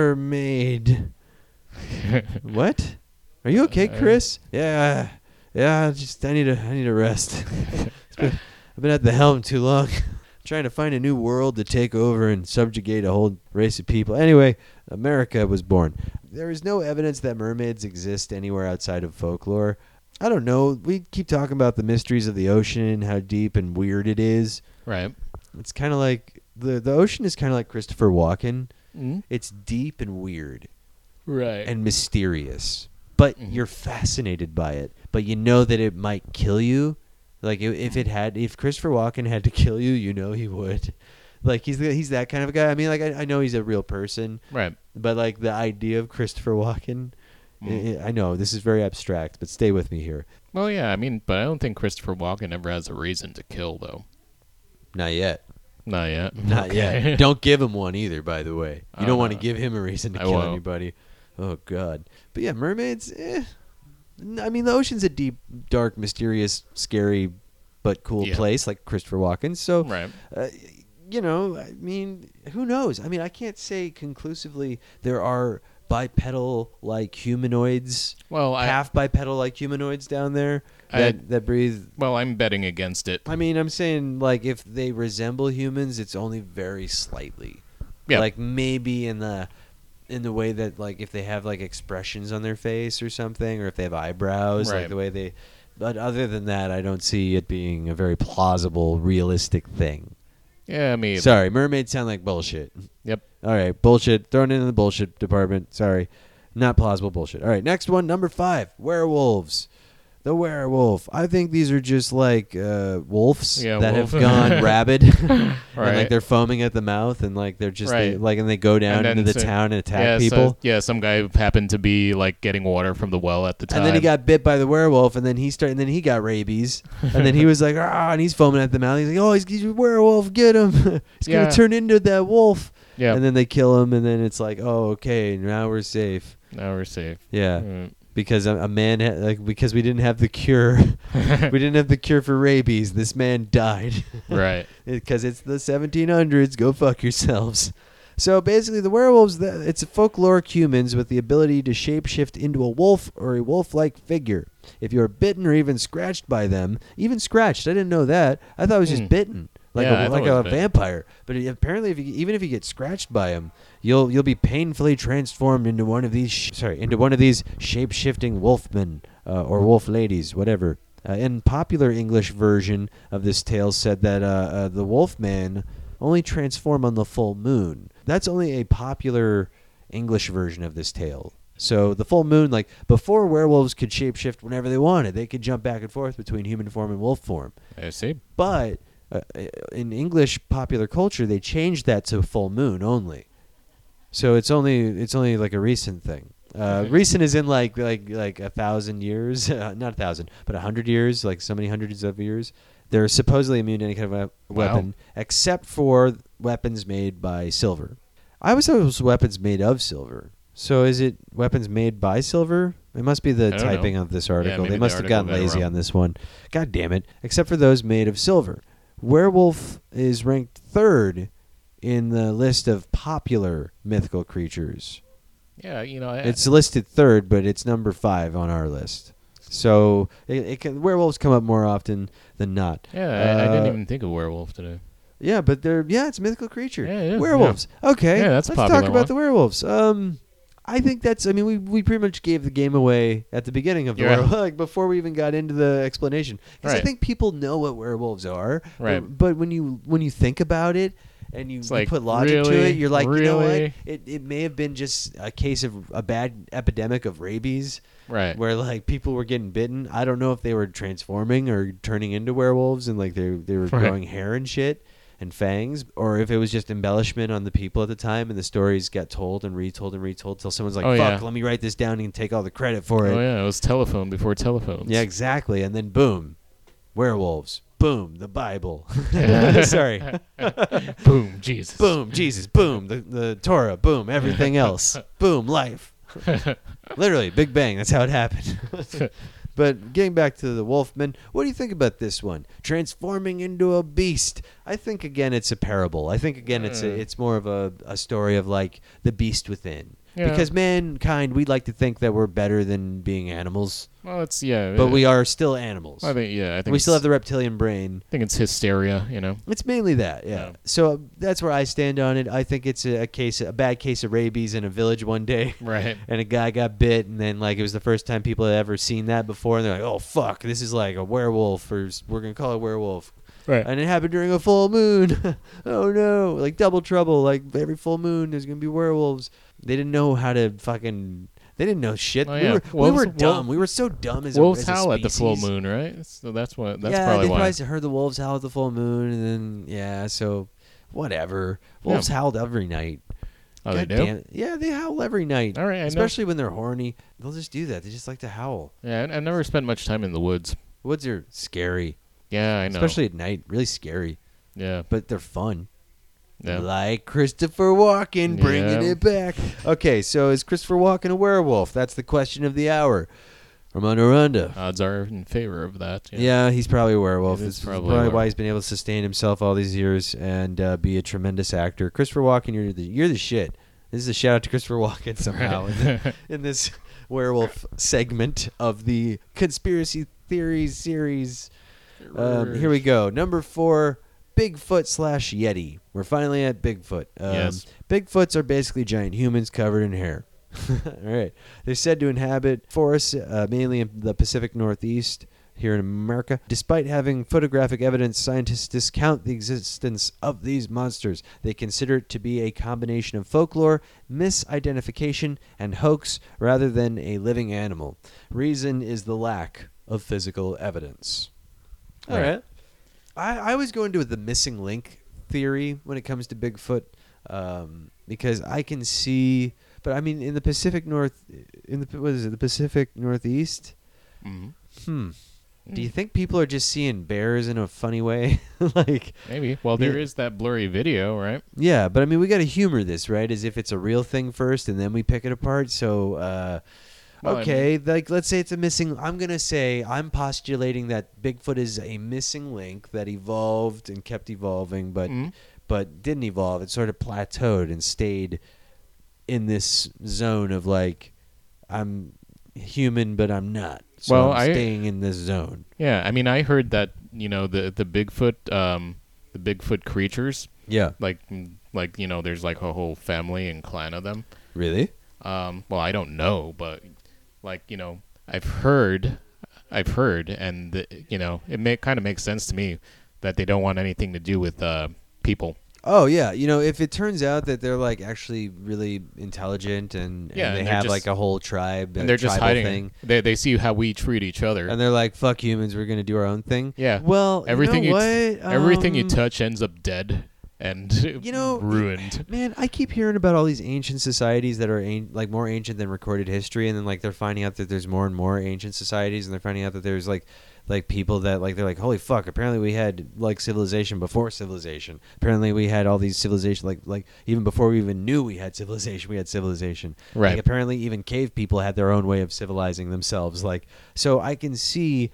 mermaid. What? Are you okay, Chris? Yeah, yeah. Just I need a I need a rest. It's been- I've been at the helm too long, trying to find a new world to take over and subjugate a whole race of people. Anyway, America was born. There is no evidence that mermaids exist anywhere outside of folklore. I don't know. We keep talking about the mysteries of the ocean, how deep and weird it is. Right. It's kind of like the the ocean is kind of like Christopher Walken. Mm. It's deep and weird Right. and mysterious, but Mhm. you're fascinated by it. But you know that it might kill you. Like if, if it had, if Christopher Walken had to kill you, you know he would. Like he's the, he's that kind of a guy. I mean, like I, I know he's a real person, right. but like the idea of Christopher Walken, Mm. I, I know this is very abstract, but stay with me here. Well, yeah. I mean, but I don't think Christopher Walken ever has a reason to kill, though. Not yet. Not yet. Not Okay. yet. Don't give him one either, by the way. You don't want to Uh, give him a reason to I kill won't. anybody. Oh, God. But yeah, mermaids, eh. N- I mean, the ocean's a deep, dark, mysterious, scary, but cool Yeah. place, like Christopher Walken. So, Right. uh, you know, I mean, who knows? I mean, I can't say conclusively there are bipedal-like humanoids, Well, I. half bipedal-like humanoids down there I- that, that breathe. Well, I'm betting against it. I mean, I'm saying, like, if they resemble humans, it's only very slightly. Yeah. Like, maybe in the in the way that, like, if they have, like, expressions on their face or something, or if they have eyebrows, like Right. the way they... But other than that, I don't see it being a very plausible, realistic thing. Yeah, me. either. Sorry, mermaids sound like bullshit. Yep. All right, bullshit. Thrown into the bullshit department. Sorry. Not plausible bullshit. All right, next one, number five, werewolves. The werewolf. I think these are just like uh, wolves Yeah, that wolf. have gone rabid, and Right. like they're foaming at the mouth, and like they're just they- Right. like, and they go down And then into the so- town and attack yeah, people. So, yeah, some guy happened to be like getting water from the well at the time. And then he got bit by the werewolf, and then he started, and then he got rabies, and then he was like, ah, and he's foaming at the mouth. He's like, oh, he's, he's a werewolf, get him! he's Yeah. gonna turn into that wolf. Yeah. And then they kill him, and then it's like, oh, okay, now we're safe. Now we're safe. Yeah, Mm. because a, a man, ha- like, because we didn't have the cure, we didn't have the cure for rabies. This man died. Right. Because it's the seventeen hundreds. Go fuck yourselves. So basically, the werewolves, the, it's a folkloric humans with the ability to shapeshift into a wolf or a wolf-like figure. If you are bitten or even scratched by them, even scratched, I didn't know that. I thought it was just Hmm. bitten, like Yeah, I a, thought like it was a bitten. vampire. But it- apparently, if you, even if you get scratched by them, you'll you'll be painfully transformed into one of these sh- sorry into one of these shape-shifting wolfmen uh, or wolf ladies, whatever. Uh, in popular English version of this tale, said that uh, uh, the wolfman only transform on the full moon. That's only a popular English version of this tale. So the full moon, like before, werewolves could shapeshift whenever they wanted. They could jump back and forth between human form and wolf form. I see. But uh, in English popular culture, they changed that to full moon only. So it's only it's only like a recent thing. Uh, recent is in like like like a thousand years, uh, not a thousand, but a hundred years, like so many hundreds of years. They're supposedly immune to any kind of a Wow. weapon, except for weapons made by silver. I always thought it was weapons made of silver. So is it weapons made by silver? It must be the I don't typing know. of this Yeah, article. maybe They the must have article gotten got it lazy wrong. on this one. God damn it. Except for those made of silver. Werewolf is ranked third in the list of popular mythical creatures. Yeah, you know, I, It's listed third, but it's number five on our list. So it, it can, werewolves come up more often than not. yeah, I, I didn't Uh, even think of werewolf today. Yeah, but they're yeah, it's a mythical creature. Yeah, yeah, werewolves. Okay, Yeah, that's a let's talk popular about one. the werewolves. Um, I think that's. I mean, we we pretty much gave the game away at the beginning of the Yeah. werewolf, like before we even got into the explanation. Because I Right. think people know what werewolves are. Right. But, but when you when you think about it. And you, It's you like, put logic to really? it. You're like, you know what? Really? It it may have been just a case of a bad epidemic of rabies, Right. where like people were getting bitten. I don't know if they were transforming or turning into werewolves and like they they were Right. growing hair and shit and fangs, or if it was just embellishment on the people at the time and the stories got told and retold and retold till someone's like, Oh, fuck, yeah. let me write this down and take all the credit for it. Oh yeah, it was telephone before telephones. Yeah, exactly. And then boom, werewolves. Boom, the Bible. Sorry. Boom, Jesus. Boom, Jesus. Boom, the, the Torah. Boom, everything else. Boom, life. Literally, Big Bang. That's how it happened. But getting back to the Wolfman, what do you think about this one? Transforming into a beast. I think again it's a parable. I think again it's a, Mm. it's more of a, a story of like the beast within. Yeah. Because mankind, we like to think that we're better than being animals, Well, it's yeah. but uh, we are still animals. I think yeah. I think We still it's- have the reptilian brain. I think it's hysteria. You know. It's mainly that, yeah. Yeah. So that's where I stand on it. I think it's a, a case, a bad case of rabies in a village one day. Right. And a guy got bit, and then like it was the first time people had ever seen that before, and they're like, "Oh fuck, this is like a werewolf, or s- we're gonna call it werewolf." Right. And it happened during a full moon. Oh no, like double trouble. Like every full moon, there's gonna be werewolves. They didn't know how to fucking. They didn't know shit. Oh, we yeah. were we Wolves- were wolf- dumb. we were so dumb as Wolves a, as a howl at the full species. moon, right? So that's what. That's yeah, probably they why. probably heard the wolves howl at the full moon, and then yeah, so whatever. Yeah. Wolves howled every night. Oh, they God do. damn it. Yeah, they howl every night. All right, I know. especially when they're horny. They'll just do that. They just like to howl. Yeah, I, I never spent much time in the woods. Woods are scary, Yeah, I know. especially at night. Really scary, yeah. but they're fun. Yeah. Like Christopher Walken, bringing Yeah. it back. Okay, so is Christopher Walken a werewolf? That's the question of the hour. Armando Aranda. Odds are in favor of that. Yeah. Yeah, he's probably a werewolf. It This is is probably probably, a why werewolf. he's been able to sustain himself all these years and uh, be a tremendous actor. Christopher Walken, you're the you're the shit. This is a shout out to Christopher Walken somehow in, in this werewolf segment of the conspiracy theories series. Um, here we go. Number four, Bigfoot slash Yeti. We're finally at Bigfoot. Um, Yes. Bigfoots are basically giant humans covered in hair. All right. They're said to inhabit forests, uh, mainly in the Pacific Northeast here in America. Despite having photographic evidence, scientists discount the existence of these monsters. They consider it to be a combination of folklore, misidentification, and hoax rather than a living animal. Reason is the lack of physical evidence. All Right. right. I, I always go into the missing link theory when it comes to Bigfoot um, because I can see, but I mean in the Pacific North, in the what is it, the Pacific Northeast? Mhm. Hmm. Do you think people are just seeing bears in a funny way? Like, Maybe. Well, there Yeah. is that blurry video, right? yeah, but I mean we got to humor this, right? As if it's a real thing first, and then we pick it apart. So. Uh, Well, I Okay, like let's say it's a missing. I'm gonna say I'm postulating that Bigfoot is a missing link that evolved and kept evolving, but Mhm. but didn't evolve. It sort of plateaued and stayed in this zone of like, I'm human, but I'm not. So Well, I'm I- staying in this zone. Yeah, I mean, I heard that you know the the Bigfoot um, the Bigfoot creatures, Yeah. like mm, like you know, there's like a whole family and clan of them. Really? Um, well, I don't know, but like you know, I've heard, I've heard, and the, you know, it may kind of makes sense to me that they don't want anything to do with uh, people. Oh yeah, you know, if it turns out that they're like actually really intelligent and, and Yeah, they and they're have just- like a whole tribe, And a they're just tribal hiding. thing, They they see how we treat each other. and they're like, "Fuck humans, we're gonna do our own thing." Yeah. Well, everything you know you, what? everything you Um, touch ends up dead and You know, ruined. Man, I keep hearing about all these ancient societies that are an- like more ancient than recorded history, and then like they're finding out that there's more and more ancient societies, and they're finding out that there's like like people that like they're like, holy fuck! Apparently we had like civilization before civilization. Apparently we had all these civilization like like even before we even knew we had civilization, we had civilization. Right. Like, apparently even cave people had their own way of civilizing themselves. Like so, I can see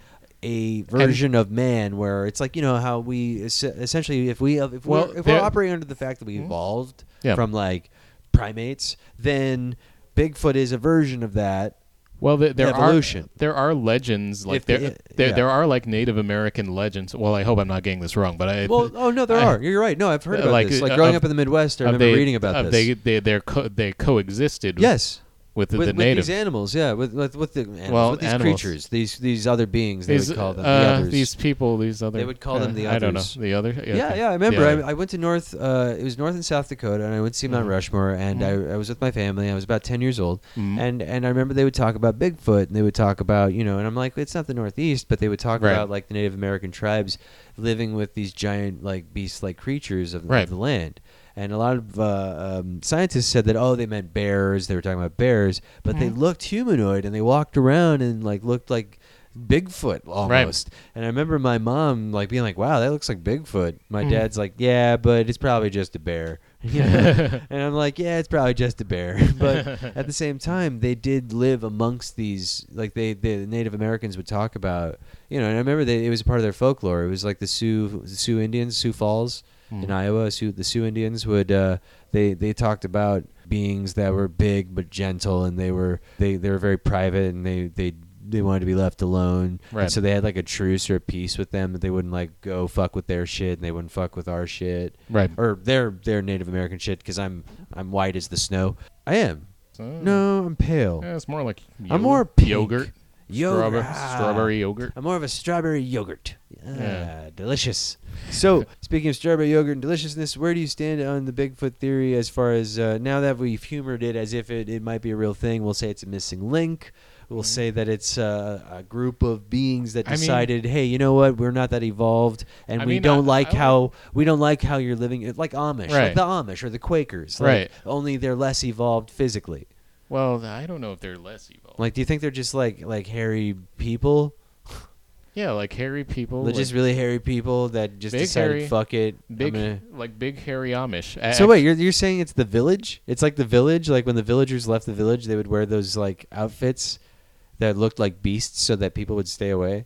a version of man where it's like, you know, how we es- essentially if we if Well, we're if we're there- operating under the fact that we Mhm. evolved Yeah. from like primates, then Bigfoot is a version of that. Well, there, there Evolution. are there are legends like If there, the- there yeah. there are like Native American legends. Well, I hope I'm not getting this wrong, but I Well, oh no, there I- are. You're right. No, I've heard Uh, about like, this. Like uh, growing of- up in the Midwest, I of remember they, reading about of this. They they they're co- they coexisted. yes. with the, With, the with native. these animals, yeah, with with, with the animals, Well, with these animals. creatures, these these other beings, they These, would call them the uh, others. these people, these other. They would call them uh, the I don't know others. the other. Yeah, okay. yeah, I remember. The other. I, I went to North. Uh, it was North and South Dakota, and I went to see Mount Mhm. Rushmore. And Mhm. I, I was with my family. I was about ten years old, Mhm. and and I remember they would talk about Bigfoot, and they would talk about you know, and I'm like, it's not the Northeast, but they would talk Right. about like the Native American tribes living with these giant like beast-like creatures of, Right. of the land. And a lot of uh, um, scientists said that oh, they meant bears. They were talking about bears, but they Mhm. looked humanoid, and they walked around and like looked like Bigfoot almost. And I remember my mom like being like, "Wow, that looks like Bigfoot." My Mhm. dad's like, "Yeah, but it's probably just a bear." You know? And I'm like, "Yeah, it's probably just a bear." But at the same time, they did live amongst these. Like they, the Native Americans would talk about, you know. And I remember they, it was a part of their folklore. It was like the Sioux, the Sioux Indians, Sioux Falls in Mhm. Iowa. Sioux, the Sioux Indians would uh, they they talked about beings that were big but gentle, and they were they, they were very private, and they they they wanted to be left alone. And Right. so they had like a truce or a peace with them that they wouldn't like go fuck with their shit, and they wouldn't fuck with our shit Right. or their their Native American shit because I'm I'm white as the snow. I am. So, No, I'm pale. yeah, it's more like I'm yogurt- more pink. yogurt, Yogurt. strawberry, Ah. strawberry yogurt. I'm more of a strawberry yogurt. Ah, Yeah. delicious. So, speaking of strawberry yogurt and deliciousness, where do you stand on the Bigfoot theory as far as uh, now that we've humored it as if it, it might be a real thing? We'll say it's a missing link. We'll say that it's uh, a group of beings that I mean- decided, hey, you know what? We're not that evolved, and I we mean, don't I- like I how we don't like how you're living. It's like Amish, like Right. the Amish or the Quakers, like, Right. Only they're less evolved physically. Well, I don't know if they're less evolved. Like, do you think they're just like like hairy people? yeah, like hairy people. They're like just really hairy people that just Big decided, hairy- fuck it. I'm big, gonna- like big hairy Amish. A- So wait, you're you're saying it's the village? It's like the village, like when the villagers left the village, they would wear those like outfits that looked like beasts, so that people would stay away.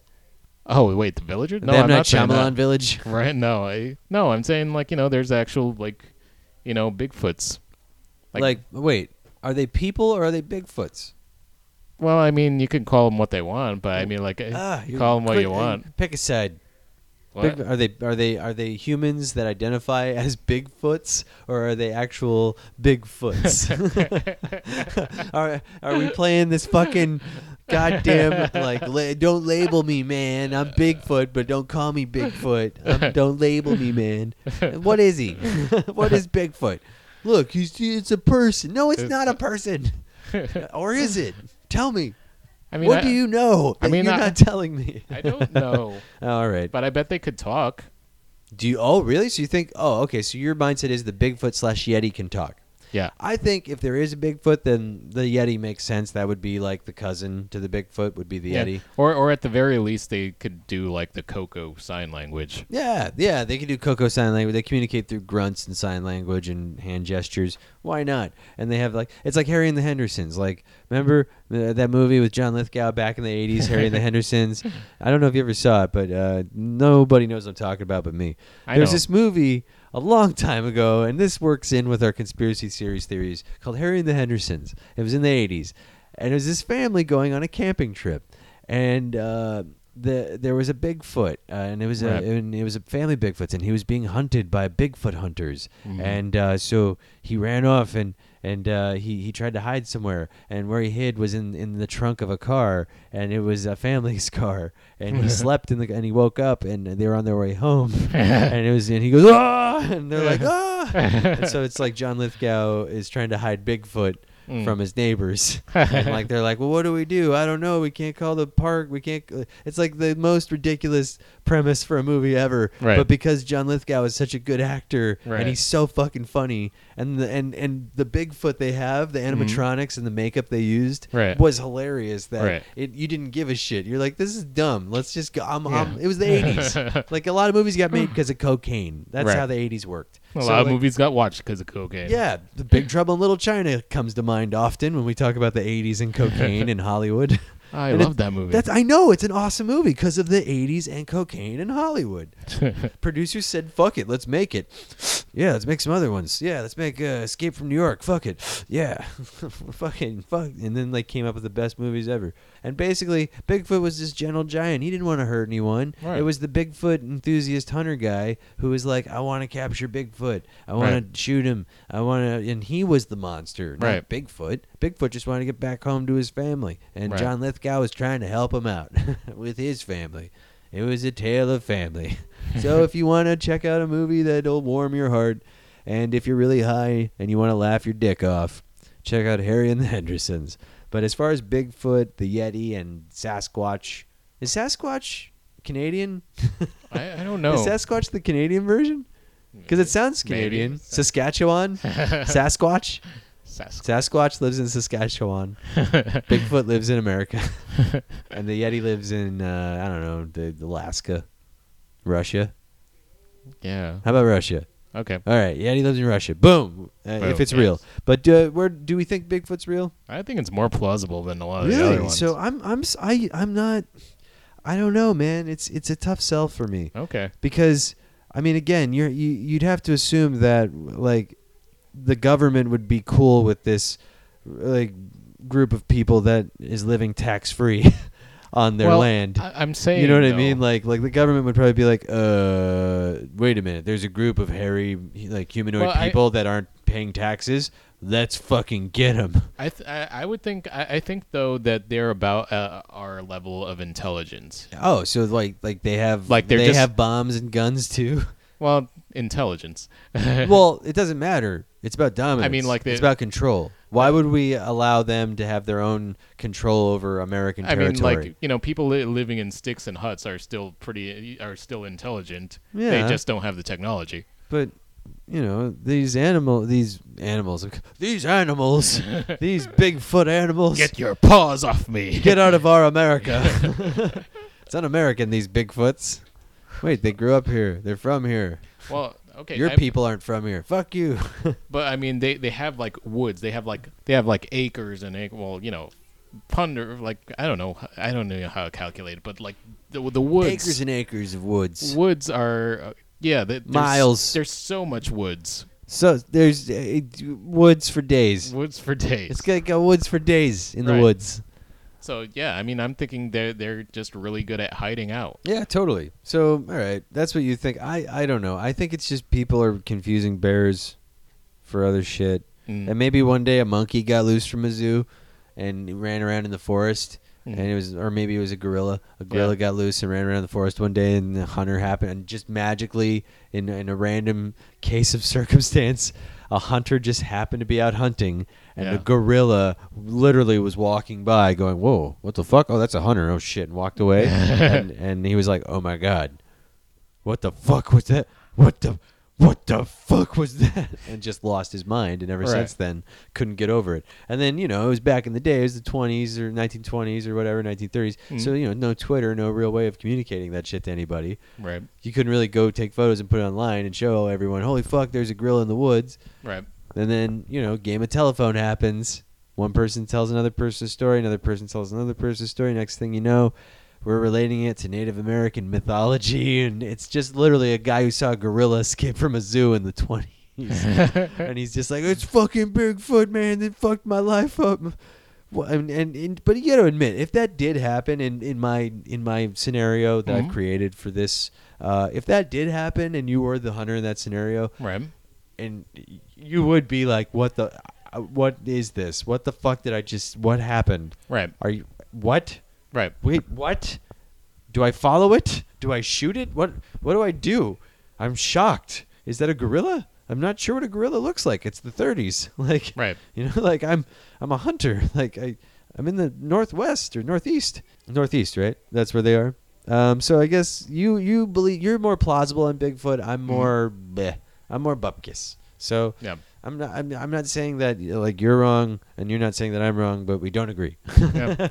Oh wait, the villager? No, the M. I'm Night not saying Shyamalan that. village. Right? No, I no, I'm saying like you know, there's actual like, you know, Bigfoots. Like, wait, are they people or are they Bigfoots? well, I mean, you can call them what they want, but I mean, like, eh, Ah, you- call them what quit- you want. Pick a side. What? Big, are they are they are they humans that identify as Bigfoots, or are they actual Bigfoots? are are we playing this fucking goddamn like la- don't label me, man? I'm Bigfoot, but don't call me Bigfoot. Um, don't label me, man. What is he? What is Bigfoot? Look, he's it's a person. No, it's It's- not a person. Or is it? Tell me. I mean, what I, do you know? I that mean, you're I- not telling me. I don't know, All right. but I bet they could talk. Do you? Oh, really? So you think? Oh, okay. So your mindset is the Bigfoot slash Yeti can talk. Yeah. I think if there is a Bigfoot, then the Yeti makes sense. That would be like the cousin to the Bigfoot would be the Yeah. Yeti. Or, or at the very least, they could do like the Coco sign language. Yeah, yeah. They can do Coco sign language. They communicate through grunts and sign language and hand gestures. Why not? And they have like it's like Harry and the Hendersons. Like remember uh, that movie with John Lithgow back in the eighties, Harry and the Hendersons. I don't know if you ever saw it, but uh, nobody knows what I'm talking about but me. I There's know. this movie a long time ago, and this works in with our conspiracy series theories, called Harry and the Hendersons. It was in the eighties, and it was this family going on a camping trip, and uh, the there was a Bigfoot, uh, and it was Right. a and it was a family Bigfoots, and he was being hunted by Bigfoot hunters, Mhm. and uh, so he ran off and. And uh, he, he tried to hide somewhere, and where he hid was in, in the trunk of a car, and it was a family's car. And he slept in the and he woke up, and they were on their way home, and it was and he goes ah, and they're like ah, and so it's like John Lithgow is trying to hide Bigfoot Mm. from his neighbors, and like they're like, well, what do we do? I don't know. We can't call the park. We can't. It's like the most ridiculous premise for a movie ever. Right. But because John Lithgow is such a good actor, Right. and he's so fucking funny, and the and and the Bigfoot they have, the animatronics and the makeup they used Right. was hilarious. That Right. it you didn't give a shit. You're like, this is dumb. Let's just go. I'm, Yeah. I'm, it was the eighties. Like a lot of movies got made because of cocaine. That's Right. how the eighties worked. A So, lot of like, movies got watched because of cocaine. yeah, The Big Trouble in Little China comes to mind often when we talk about the eighties and cocaine in Hollywood. I And love it- that movie. That's I know it's an awesome movie because of the eighties and cocaine in Hollywood. Producers said, "Fuck it, let's make it." Yeah, let's make some other ones. Yeah, let's make uh, Escape from New York. Fuck it. Yeah, fucking fuck. And then they came up with the best movies ever. And basically, Bigfoot was this gentle giant. He didn't want to hurt anyone. Right. It was the Bigfoot enthusiast hunter guy who was like, "I want to capture Bigfoot. I want Right. to shoot him. I want to." And he was the monster, not Right. Bigfoot. Bigfoot just wanted to get back home to his family, and Right. John Lithgow was trying to help him out with his family. It was a tale of family. So if you want to check out a movie that'll warm your heart, and if you're really high and you want to laugh your dick off, check out Harry and the Hendersons. But as far as Bigfoot, the Yeti, and Sasquatch, is Sasquatch Canadian? I, I don't know. Is Sasquatch the Canadian version? Because it sounds Maybe. Canadian. Saskatchewan? Sasquatch? Sas- Sasquatch lives in Saskatchewan. Bigfoot lives in America. And the Yeti lives in, uh, I don't know, the, Alaska. Russia. yeah. How about Russia? Okay. All right, Yeti lives in Russia. Boom. Uh, Boom, if it's yes. real. But uh, where do we think Bigfoot's real? I think it's more plausible than a lot of the other Really? ones. So I'm I'm s- I I'm not I don't know, man. It's it's a tough sell for me. okay. Because I mean, again, you're you, you'd have to assume that like the government would be cool with this like group of people that is living tax free on their well, land. I, I'm saying. You know what I though, mean? Like like the government would probably be like, uh, wait a minute. There's a group of hairy like humanoid Well, I- people that aren't paying taxes. Let's fucking get them. I, th- I I would think I, I think though that they're about uh, our level of intelligence. Oh, so like like they have Like they're they just- have bombs and guns too. Well, intelligence. Well, it doesn't matter. It's about dominance. I mean, like, it's the- about control. Why would we allow them to have their own control over American I territory? mean, like you know, people li- living in sticks and huts are still pretty are still intelligent. Yeah. They just don't have the technology. But you know, these animal, these animals, these animals, these Bigfoot animals, Get your paws off me. get out of our America. It's un-American. These Bigfoots. Wait, they grew up here. They're from here. Well, okay. Your I- people aren't from here. Fuck you. But I mean, they, they have like woods. They have like they have like acres and ac- well, you know, ponder like I don't know. I don't know how to calculate it, but like the the woods. Acres and acres of woods. Woods are uh, yeah. th- there's- Miles. There's so much woods. So there's uh, woods for days. Woods for days. It's gonna go woods for days in the Right. woods. So yeah, I mean, I'm thinking they're they're just really good at hiding out. Yeah, totally. So, all right, that's what you think. I, I don't know. I think it's just people are confusing bears for other shit. Mm. And maybe one day a monkey got loose from a zoo and ran around in the forest. Mm. And it was, or maybe it was a gorilla. A gorilla Yeah. got loose and ran around the forest one day, and the hunter happened. And just magically, in in a random case of circumstance, a hunter just happened to be out hunting, and Yeah. the gorilla literally was walking by, going, "Whoa, what the fuck? Oh, that's a hunter. Oh shit!" and walked away. and and he was like, "Oh my god, what the fuck was that? What the what the fuck was that?" And just lost his mind, and ever Right. since then couldn't get over it. And then, you know, it was back in the day, it was the twenties or nineteen twenties or whatever, nineteen thirties. Mhm. So, you know, no Twitter, no real way of communicating that shit to anybody. Right. You couldn't really go take photos and put it online and show everyone, holy fuck, there's a gorilla in the woods. Right. And then, you know, game of telephone happens. One person tells another person a story, another person tells another person a story. Next thing you know, we're relating it to Native American mythology, and it's just literally a guy who saw a gorilla escape from a zoo in the twenties. And he's just like, it's fucking Bigfoot, man, that fucked my life up. Well, and, and, and but you got to admit, if that did happen in, in my in my scenario that Mhm. I've created for this, uh, if that did happen and you were the hunter in that scenario, Right. and you would be like, what the, uh, what is this? What the fuck did I just? What happened? Right. Are you what? Right. Wait, what? Do I follow it? Do I shoot it? What What do I do? I'm shocked. Is that a gorilla? I'm not sure what a gorilla looks like. It's the thirties. Like, Right. you know, like I'm I'm a hunter. Like I I'm in the northwest or northeast. Northeast, right? That's where they are. Um, so I guess you you believe you're more plausible on Bigfoot. I'm more bleh. I'm more bupkis. So Yeah. I'm not I'm, I'm not saying that like you're wrong and you're not saying that I'm wrong, but we don't agree. Yeah.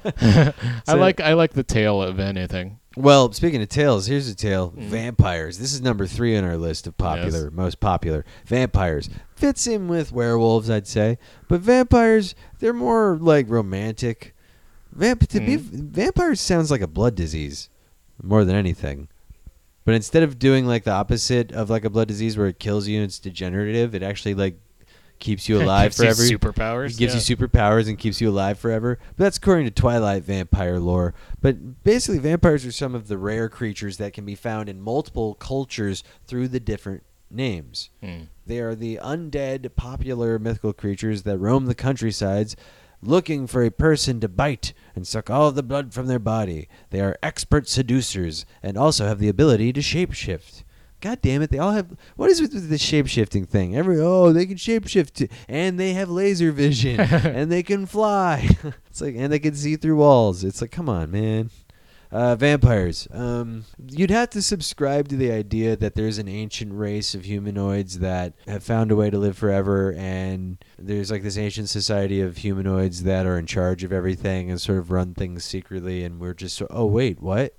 I So- like I like the tail of anything. Well, speaking of tales, here's a tale. Mm. Vampires. This is number three on our list of popular, Yes. most popular. Vampires. Fits in with werewolves, I'd say. But vampires, they're more like romantic. Vamp- to be, Mm. vampires sounds like a blood disease more than anything. But instead of doing like the opposite of like a blood disease where it kills you and it's degenerative, it actually like keeps you alive Gives you forever. superpowers. It gives yeah. you superpowers and keeps you alive forever. But that's according to Twilight vampire lore. But basically, vampires are some of the rare creatures that can be found in multiple cultures through the different names. Mm. They are the undead, popular mythical creatures that roam the countrysides looking for a person to bite and suck all of the blood from their body. They are expert seducers and also have the ability to shapeshift. God damn it! They all have. What is with the shape shifting thing? Every oh, they can shapeshift, and they have laser vision, and they can fly. It's like, and they can see through walls. It's like, come on, man. Uh, vampires. Um, you'd have to subscribe to the idea that there's an ancient race of humanoids that have found a way to live forever, and there's like this ancient society of humanoids that are in charge of everything and sort of run things secretly, and we're just so, oh wait, what?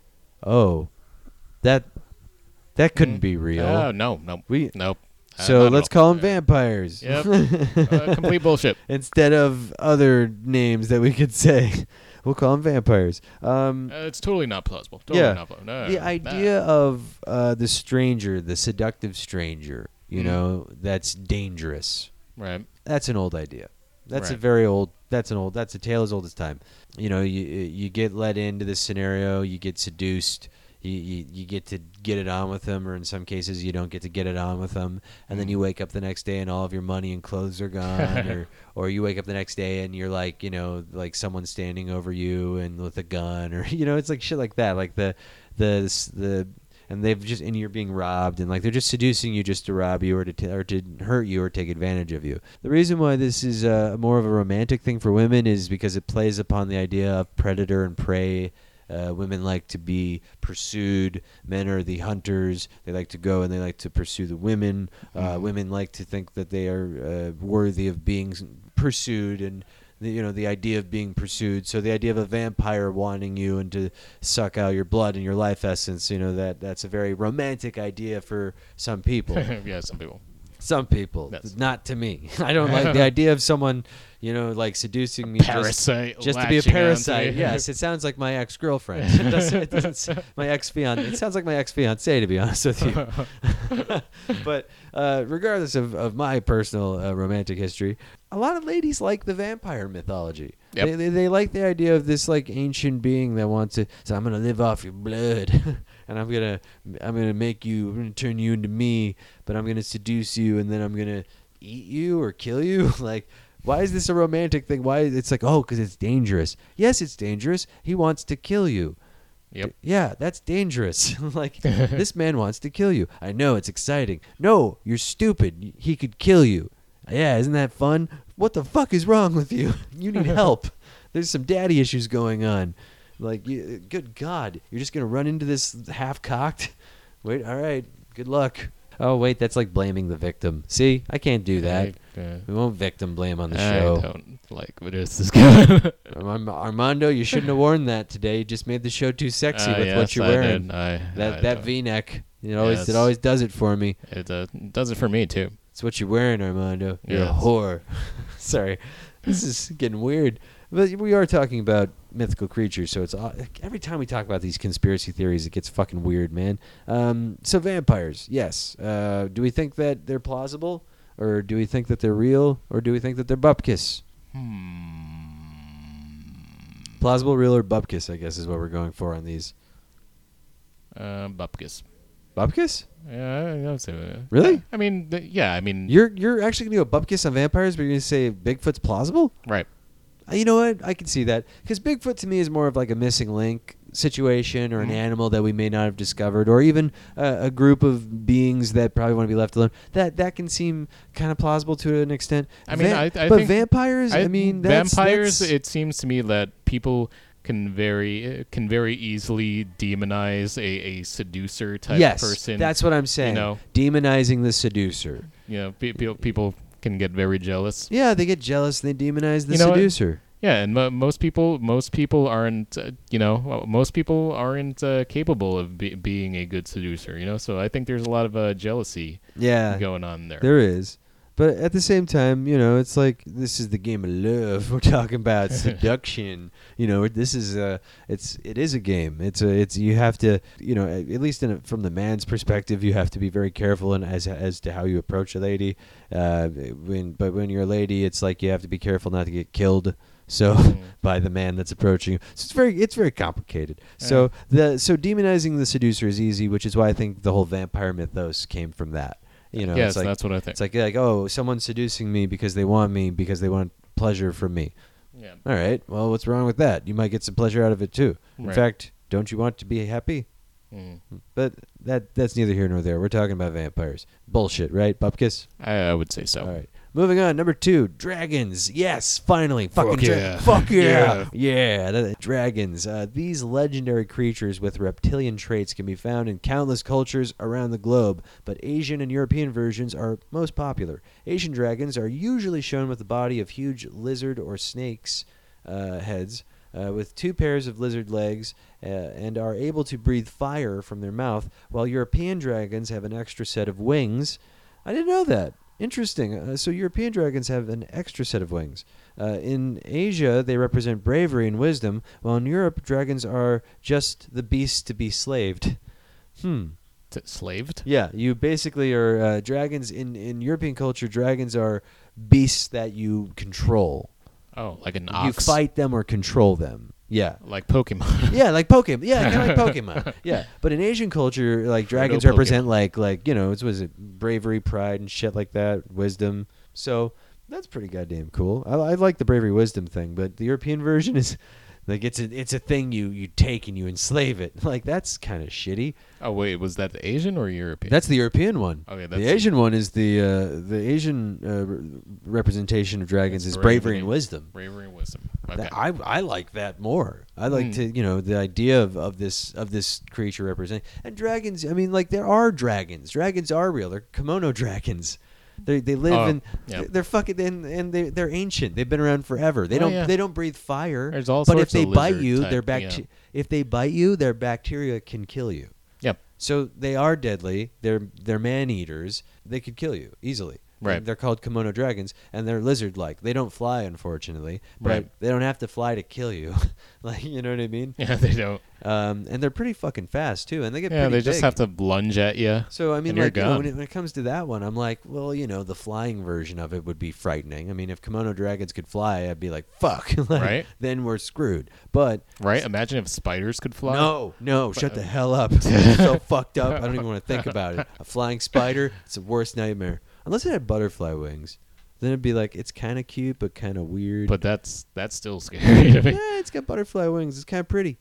Oh, that. That couldn't Mm. be real. Oh no, no, We- nope. Uh, so not at let's all. call them Uh, vampires. Yep. uh, complete bullshit. Instead of other names that we could say, we'll call them vampires. Um, Uh, it's totally not plausible. Totally yeah. not plausible. No, the no, idea nah. of uh, the stranger, the seductive stranger, you Mm. know, that's dangerous. Right. That's an old idea. That's a Right. very old. That's an old. That's a tale as old as time. You know, you you get led into this scenario. You get seduced. You, you you get to get it on with them, or in some cases you don't get to get it on with them, and then you wake up the next day and all of your money and clothes are gone, or or you wake up the next day and you're like, you know, like someone's standing over you and with a gun, or you know, it's like shit like that, like the the the and they've just and you're being robbed, and like they're just seducing you just to rob you or to t- or to hurt you or take advantage of you. The reason why this is uh, more of a romantic thing for women is because it plays upon the idea of predator and prey. Uh, women like to be pursued. Men are the hunters. They like to go and they like to pursue the women. Uh, Mhm. women like to think that they are uh, worthy of being s- pursued, and the, you know the idea of being pursued. So the idea of a vampire wanting you and to suck out your blood and your life essence. You know that that's a very romantic idea for some people. Yeah, some people. Some people, Yes. not to me. I don't like the idea of someone, you know, like seducing me just- Parasite. just to be a latching onto parasite. you. Yes, it sounds like my ex-girlfriend. It doesn't, it doesn't s- my ex-fiance. It sounds like my ex-fiance, to be honest with you. But uh, regardless of, of my personal uh, romantic history, a lot of ladies like the vampire mythology. Yep. They, they they like the idea of this like ancient being that wants to. So I'm gonna live off your blood, and I'm gonna I'm gonna make you, I'm gonna turn you into me, but I'm gonna seduce you, and then I'm gonna eat you or kill you. Like, why is this a romantic thing? Why it's like, oh, because it's dangerous. Yes, it's dangerous. He wants to kill you. Yep. Yeah, that's dangerous. Like, this man wants to kill you. I know, it's exciting. No, you're stupid. He could kill you. Yeah, isn't that fun? What the fuck is wrong with you? You need help. There's some daddy issues going on. Like, you, good God, you're just going to run into this half-cocked? Wait, all right, good luck. Oh, wait, that's like blaming the victim. See, I can't do that. I, uh, We won't victim blame on the I show. don't like where this is going. Arm- Armando, you shouldn't have worn that today. You just made the show too sexy Uh, with yes, what you're I wearing. did. I, That I that don't. V-neck, it always Yes. it always does it for me. It uh, does it for me too. It's what you're wearing, Armando. You're a Yes. whore. Sorry, this is getting weird. But we are talking about mythical creatures. So it's uh, every time we talk about these conspiracy theories, it gets fucking weird, man. Um, so vampires, yes. Uh, do we think that they're plausible, or do we think that they're real, or do we think that they're bupkis? Plausible, real, or bupkis, I guess, is what we're going for on these. Uh, Bupkis. Bupkis? Yeah, I would say that. Really? I mean, th- yeah, I mean, You're you're actually gonna go bupkis on vampires, but you're gonna say Bigfoot's plausible? right. Uh, You know what? I can see that because Bigfoot to me is more of like a missing link situation, or an Mhm. animal that we may not have discovered, or even uh, a group of beings that probably want to be left alone. That that can seem kind of plausible to an extent. I mean, I- I but think- vampires. I, mean, that's, vampires. that's- It seems to me that people can very uh, can very easily demonize a, a seducer type yes, person. that's what I'm saying. know. Demonizing the seducer. You know, pe- pe- people can get very jealous. Yeah, they get jealous and they demonize the You know what? seducer. Yeah, and mo- most people, most people aren't, uh, you know, well, most people aren't uh, capable of be- being a good seducer. You know, so I think there's a lot of uh, jealousy Yeah, going on there. there is. But at the same time, you know, it's like this is the game of love. We're talking about seduction. You know, this is a it's it is a game. It's a it's you have to, you know, at least in a, from the man's perspective, you have to be very careful and as as to how you approach a lady. Uh, when but when you're a lady, it's like you have to be careful not to get killed. So Mm. by the man that's approaching you, so it's very it's very complicated. So the so demonizing the seducer is easy, which is why I think the whole vampire mythos came from that. You know, yes, it's like, that's what I think. it's like like oh, someone's seducing me because they want me because they want pleasure from me. yeah. All right, well, what's wrong with that? You might get some pleasure out of it too. In Right. fact, don't you want to be happy? Mm. But that that's neither here nor there. We're talking about vampires. Bullshit, right? Bupkis? I, I would say so. All right. Moving on, number two, dragons. Yes, finally, fucking Fuck dra- yeah. fuck yeah, Yeah. yeah. the- dragons. Uh, these legendary creatures with reptilian traits can be found in countless cultures around the globe, but Asian and European versions are most popular. Asian dragons are usually shown with the body of huge lizard or snakes uh, heads, uh, with two pairs of lizard legs, uh, and are able to breathe fire from their mouth, while European dragons have an extra set of wings. I didn't know that. Interesting. Uh, so European dragons have an extra set of wings. Uh, in Asia, they represent bravery and wisdom, while in Europe, dragons are just the beasts to be slaved. Hmm. T- slaved? Yeah, you basically are uh, dragons in, in European culture. Dragons are beasts that you control. Oh, like an You ox. fight them or control them. Yeah. Like Pokemon. Yeah, like Pokemon. Yeah, kind of like Pokemon. Yeah, but in Asian culture, like dragons represent like like you know, it's was it bravery, pride, and shit like that, wisdom. So that's pretty goddamn cool. I, I like the bravery, wisdom thing, but the European version is like it's a it's a thing you you take and you enslave it. Like that's kind of shitty. Oh wait, was that the Asian or European? That's the European one. Okay, the that's- Asian one is the uh, the Asian uh, re- representation of dragons It's is bravery bravery. and wisdom. bravery and wisdom. Okay. That- I I like that more. I like Mm. to you know the idea of, of this of this creature representing and dragons. I mean, like there are dragons. Dragons are real. They're kimono dragons. They they live Oh, in. yeah. They're fucking and, and they they're ancient. They've been around forever. They Oh, don't yeah. they don't breathe fire. There's all but if sorts they of bite lizard you, type, their yeah. bacteria. If they bite you, their bacteria can kill you. Yep. So they are deadly. They're they're man eaters. They could kill you easily. Right. And they're called kimono dragons, and they're lizard-like. They don't fly, unfortunately, but Right. they don't have to fly to kill you. Like, you know what I mean? Yeah, they don't. Um, and they're pretty fucking fast too, and they get Yeah, pretty they just big. have to lunge at you. So I mean, and you're like you know, when, gone. it, when it comes to that one, I'm like, well, you know, the flying version of it would be frightening. I mean, if kimono dragons could fly, I'd be like, fuck, like, Right. Then we're screwed. But Right? Imagine if spiders could fly. no, no, shut uh, the hell up. It's so fucked up. I don't even want to think about it. A flying spider, it's the worst nightmare. Unless it had butterfly wings, then it'd be like it's kind of cute but kind of weird. But that's that's still scary to me. yeah, it's got butterfly wings. It's kind of pretty.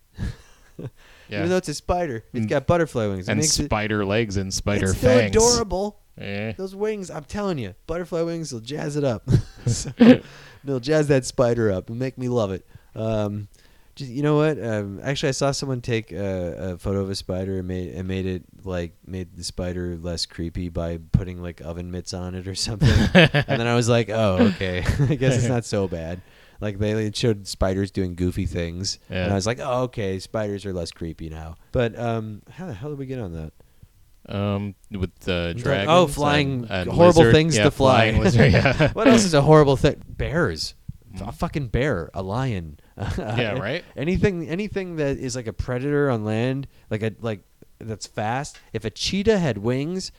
Yeah. Even though it's a spider, it's Mm. got butterfly wings. It and makes it, spider legs and spider it's still fangs. adorable. Eh. Those wings, I'm telling you, butterfly wings will jazz it up. So, they'll jazz that spider up and make me love it. Um, just, you know what? Um, actually, I saw someone take a, a photo of a spider and made and made it like made the spider less creepy by putting like oven mitts on it or something. And then I was like, oh, okay. I guess it's not so bad. Like they showed spiders doing goofy things, Yeah. and I was like, oh, okay, spiders are less creepy now. But um, how the hell did we get on that? Um, with the Like, dragons. oh, flying and, and horrible lizard. things yeah, to fly. flying lizard, yeah. What else is a horrible thing? Bears. Mm. A fucking bear. A lion. Uh, Yeah, right? Anything anything that is like a predator on land, like a like that's fast. If a cheetah had wings,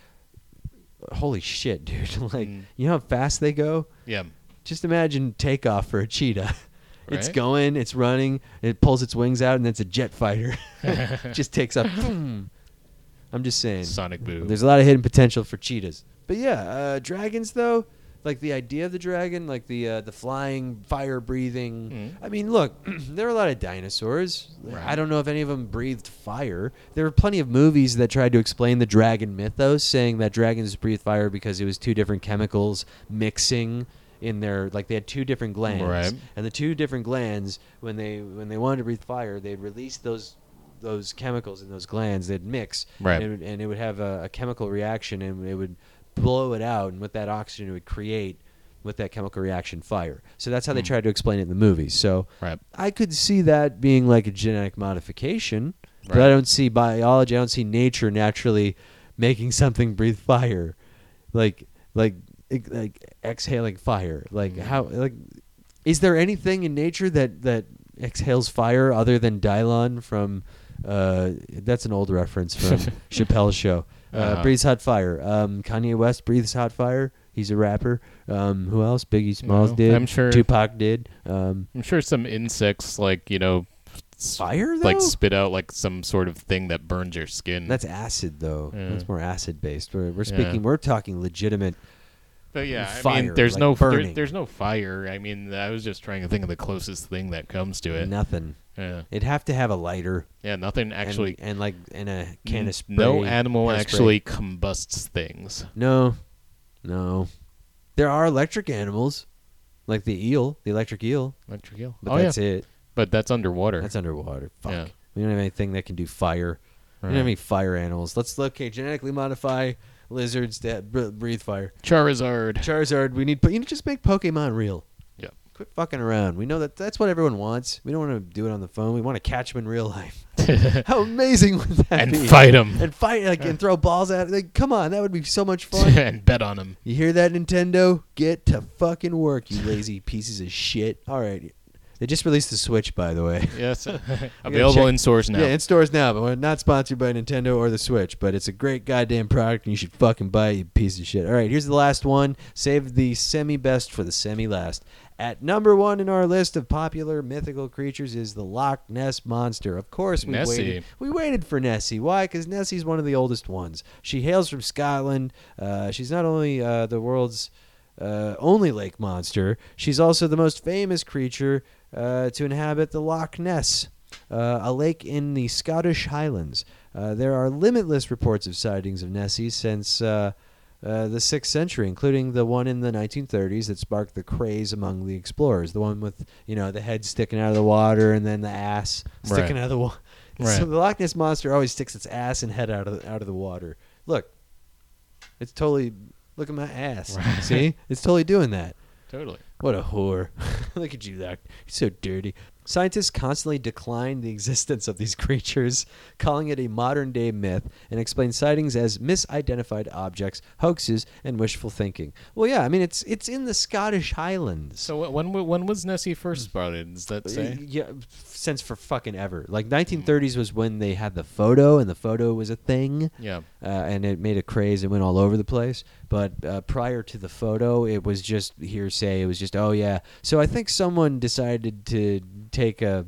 holy shit, dude! like Mm. you know how fast they go. Yeah. Just imagine takeoff for a cheetah. It's Right. going, it's running, it pulls its wings out, and it's a jet fighter. Just takes off. Boom. I'm just saying. Sonic Boom. There's a lot of hidden potential for cheetahs. But yeah, uh, dragons though, like the idea of the dragon, like the uh, the flying, fire breathing. Mm. I mean, look, there are a lot of dinosaurs. Right. I don't know if any of them breathed fire. There were plenty of movies that tried to explain the dragon mythos, saying that dragons breathe fire because it was two different chemicals mixing in their, like they had two different glands, Right. and the two different glands, when they when they wanted to breathe fire, they'd release those those chemicals in those glands. They'd mix, Right. and it would, and it would have a, a chemical reaction, and it would blow it out, and with that oxygen, it would create, with that chemical reaction, fire. So that's how they Mm. tried to explain it in the movies. So Right. I could see that being like a genetic modification, but Right. I don't see biology. I don't see nature naturally making something breathe fire, like like ex- like exhaling fire. Like Mm. how like is there anything in nature that that exhales fire other than Dylon from? Uh, that's an old reference from Chappelle's show. Uh, Uh-huh. Breathes hot fire. Um, Kanye West breathes hot fire. He's a rapper. Um, who else? Biggie Smalls No, did. I'm sure- Tupac did. Um, I'm sure some insects, like, you know, s- fire though. like spit out like some sort of thing that burns your skin. That's acid though. Yeah. That's more acid based. We're, we're Yeah. speaking. We're talking legitimate. But yeah, I fire, mean, there's like no there, burning. there's no fire. I mean, I was just trying to think of the closest thing that comes to it. Nothing. Yeah, It'd have to have a lighter. yeah, nothing and- actually. and, like in a can n- of spray. no animal hairspray. actually combusts things. No, no. There are electric animals, like the eel, the electric eel. Electric eel. But oh that's yeah, it. but that's underwater. That's underwater. Fuck. Yeah. We don't have anything that can do fire. We don't Right. have any fire animals. Let's look. Okay, genetically modify lizards that br- breathe fire. Charizard. Charizard. We need. But you know, just make Pokemon real. Yeah. Quit fucking around. We know that that's what everyone wants. We don't want to do it on the phone. We want to catch them in real life. How amazing would that and be? fight them And fight like, and throw balls at it. Like, come on, that would be so much fun. and bet on them. You hear that, Nintendo? Get to fucking work, you lazy pieces of shit. All right. They just released the Switch, by the way. Yes, gotta available check- in stores now. Yeah, in stores now, but we're not sponsored by Nintendo or the Switch. But it's a great goddamn product, and you should fucking buy it, you piece of shit. All right, here's the last one. Save the semi-best for the semi-last. At number one in our list of popular mythical creatures is the Loch Ness Monster. Of course, we Nessie. waited. We waited for Nessie. Why? Because Nessie's one of the oldest ones. She hails from Scotland. Uh, she's not only uh, the world's uh, only lake monster, she's also the most famous creature uh, to inhabit the Loch Ness, uh, a lake in the Scottish Highlands. Uh, there are limitless reports of sightings of Nessie since uh, uh, the sixth century, including the one in the nineteen thirties that sparked the craze among the explorers. The one with, you know, the head sticking out of the water and then the ass sticking Right. out of the water. Right. So the Loch Ness Monster always sticks its ass and head out of the, out of the water. Look, it's totally... Look at my ass. Right. See? It's totally doing that. Totally. What a whore. Look at you, Doc. You're so dirty. Scientists constantly decline the existence of these creatures, calling it a modern-day myth, and explain sightings as misidentified objects, hoaxes, and wishful thinking. Well, yeah, I mean, it's it's in the Scottish Highlands. So wh- when w- when was Nessie first spotted? Does that Uh, say? Yeah, since for fucking ever. Like nineteen thirties was when they had the photo, and the photo was a thing. Yeah. Uh, and it made a craze. It went all over the place. But uh, prior to the photo, it was just hearsay. It was just, oh yeah. So I think someone decided to take a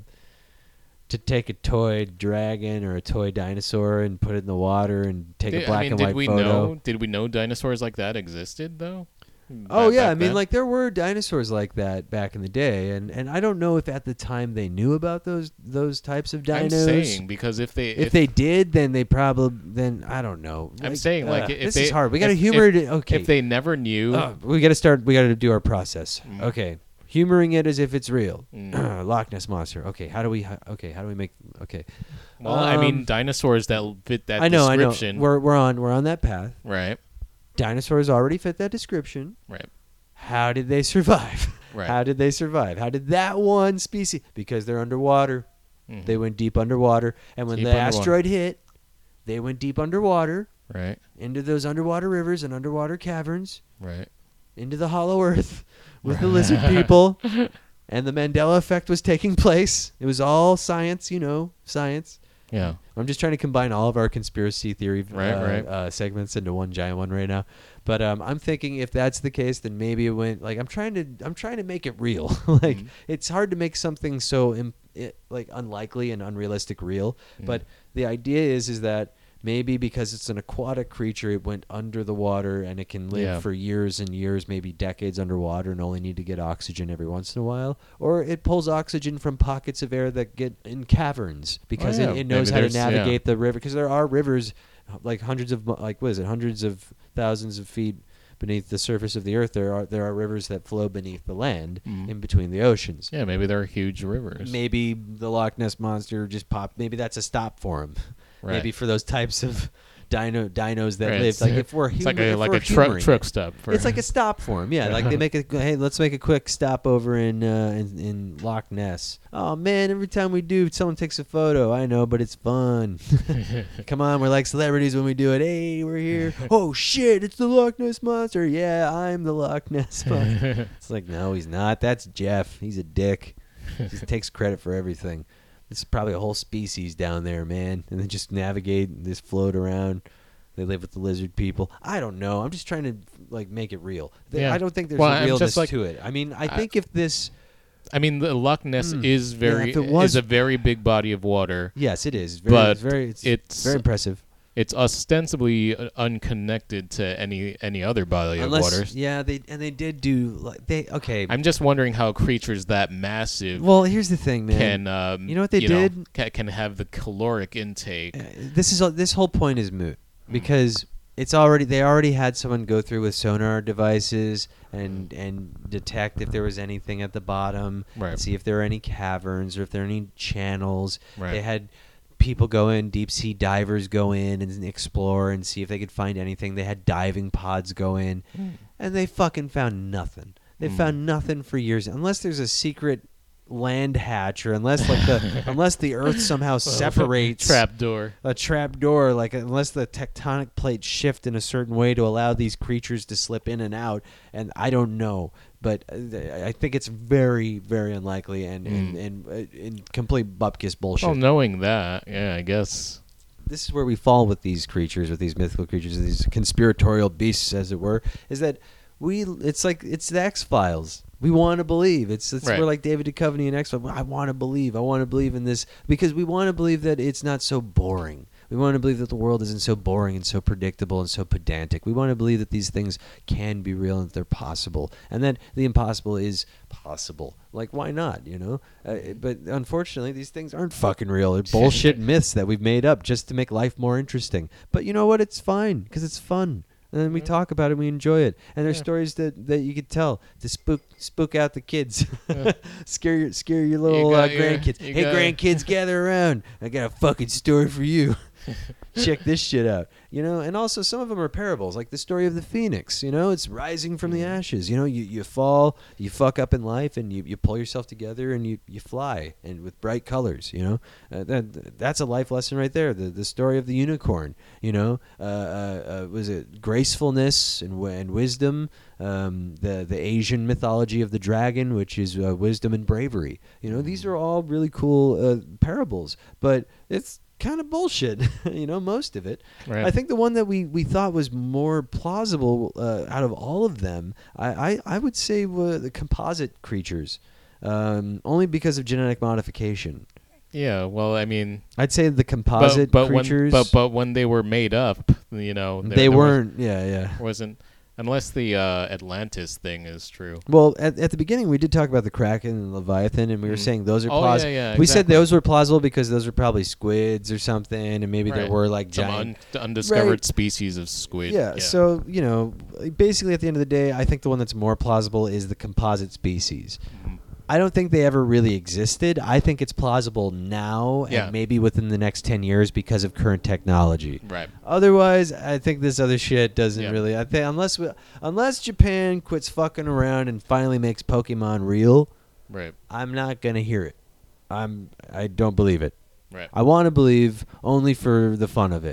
to take a toy dragon or a toy dinosaur and put it in the water and take Did, a black I mean, and did white we photo. know? Did we know dinosaurs like that existed though? Oh Ba- yeah, back I mean, then? like there were dinosaurs like that back in the day, and, and I don't know if at the time they knew about those those types of dinos. I'm saying because if they If, they did, then they probably then I don't know. I'm Like, saying like uh, if this they is hard. We got to if- humor if, it. Okay, If they never knew, Uh, we got to start. We got to do our process. Mm. Okay, humoring it as if it's real. Mm. Loch Ness monster. Okay, how do we? ho- Okay, how do we make? Okay, well, I mean um, dinosaurs that l- fit that I know. I know. description. We're we're on we're on that path. right. Dinosaurs already fit that description. Right. How did they survive? Right. How did they survive? How did that one species? Because they're underwater. Mhm. They went deep underwater, and when Deep the underwater. asteroid hit, they went deep underwater Right. into those underwater rivers and underwater caverns, Right. into the hollow earth with the lizard people. and the Mandela effect was taking place. It was all science, you know, science. Yeah. I'm just trying to combine all of our conspiracy theory Right, uh, right. Uh, segments into one giant one right now. But um, I'm thinking if that's the case, then maybe it went like I'm trying to I'm trying to make it real. like Mhm. it's hard to make something so Im- it, like unlikely and unrealistic real. Mhm. But the idea is is that maybe because it's an aquatic creature, it went under the water and it can live Yeah. for years and years, maybe decades underwater, and only need to get oxygen every once in a while. Or it pulls oxygen from pockets of air that get in caverns because Oh, yeah. it, it knows Maybe how to there's- yeah. navigate the river. Because there are rivers, like hundreds of mi- like what is it, hundreds of thousands of feet beneath the surface of the earth. There are there are rivers that flow beneath the land Mhm. in between the oceans. Yeah, maybe there are huge rivers. Maybe the Loch Ness monster just popped. Maybe that's a stop for him. Right. Maybe for those types of dino dinos that Right, live. it's- Like if we're It's humor, like a if like we're a truck humoring truck it. stop. For It's like a stop for him. Yeah, like they make a hey, let's make a quick stop over in uh, in, in Loch Ness. Oh man, every time we do, someone takes a photo. I know, but it's fun. Come on, we're like celebrities when we do it. Hey, we're here. Oh shit, it's the Loch Ness monster. Yeah, I'm the Loch Ness monster. It's like no, he's not. That's Jeff. He's a dick. He just takes credit for everything. It's probably a whole species down there, man, and they just navigate and just float around. They live with the lizard people. I don't know. I'm just trying to like make it real. Th- Yeah. I don't think there's Well, a I'm just realness like- to it. I mean, I I- think if this, I mean, the Loch Ness Mm. is Yeah, very if it was- is a very big body of water. yes, it is. Very, But it's very, it's, it's- very impressive. It's ostensibly uh, unconnected to any any other body of Unless, waters. yeah, they and they did do like they okay. I'm just wondering how creatures that massive well, here's the thing, man. can um, You know what they know, did? ca- can have the caloric intake. Uh, this is this whole point is moot Mm. because it's already they already had someone go through with sonar devices and and detect if there was anything at the bottom, Right. and see if there are any caverns or if there are any channels. Right. They had people go in, deep sea divers go in and explore and see if they could find anything. They had diving pods go in, and they fucking found nothing. They Mm. found nothing for years, unless there's a secret land hatch or unless like the unless the earth somehow separates Trap door. a trap door, like unless the tectonic plates shift in a certain way to allow these creatures to slip in and out. And I don't know, but uh, th- I think it's very, very unlikely and and, Mm. and, uh, and complete bupkis bullshit. Well, knowing that, yeah, I guess. This is where we fall with these creatures, with these mythical creatures, these conspiratorial beasts, as it were. Is that we? It's like it's the X Files. We want to believe. It's it's Right. we're like David Duchovny and X Files. I want to believe. I want to believe in this because we want to believe that it's not so boring. We want to believe that the world isn't so boring and so predictable and so pedantic. We want to believe that these things can be real and that they're possible, and that the impossible is possible. Like, why not? You know. Uh, but unfortunately, these things aren't fucking real. They're bullshit myths that we've made up just to make life more interesting. But you know what? It's fine because it's fun. And then we Yeah. talk about it, and we enjoy it, and there's Yeah. stories that, that you could tell to spook spook out the kids, scare your scare your little got uh, your- grandkids. you Hey, got- grandkids, gather around! I got a fucking story for you. Check this shit out, you know. And also, some of them are parables, like the story of the phoenix. You know, it's rising from the Mm-hmm. ashes. You know, you, you fall, you fuck up in life, and you, you pull yourself together, and you, you fly, and with bright colors. You know, uh, that that's a life lesson right there. The the story of the unicorn. You know, uh, uh, uh, was it gracefulness and wi- and wisdom? Um, the the Asian mythology of the dragon, which is uh, wisdom and bravery. You know, these are all really cool uh, parables, but it's kind of bullshit. You know, most of it. Right. I think the one that we, we thought was more plausible uh, out of all of them, I, I, I would say were the composite creatures, um, only because of genetic modification. Yeah. Well, I mean, I'd say the but composite but creatures. when but but when they were made up, you know, there- they there was- weren't. Yeah, yeah. wasn't unless the uh, Atlantis thing is true. Well, at, at the beginning, we did talk about the Kraken and Leviathan, and we were Mm. saying those are Oh, plausible. yeah, yeah, We said exactly. those were plausible because those were probably squids or something, and maybe there Right. were like Some giant. un- undiscovered Right. species of squid. Yeah, so, you know, basically at the end of the day, I think the one that's more plausible is the composite species. Mhm. I don't think they ever really existed. I think it's plausible now Yeah. and maybe within the next ten years because of current technology. Right. Otherwise, I think this other shit doesn't Yeah. really. I think unless we, unless Japan quits fucking around and finally makes Pokemon real, Right. I'm not going to hear it. I'm I don't believe it. Right. I want to believe only for the fun of it.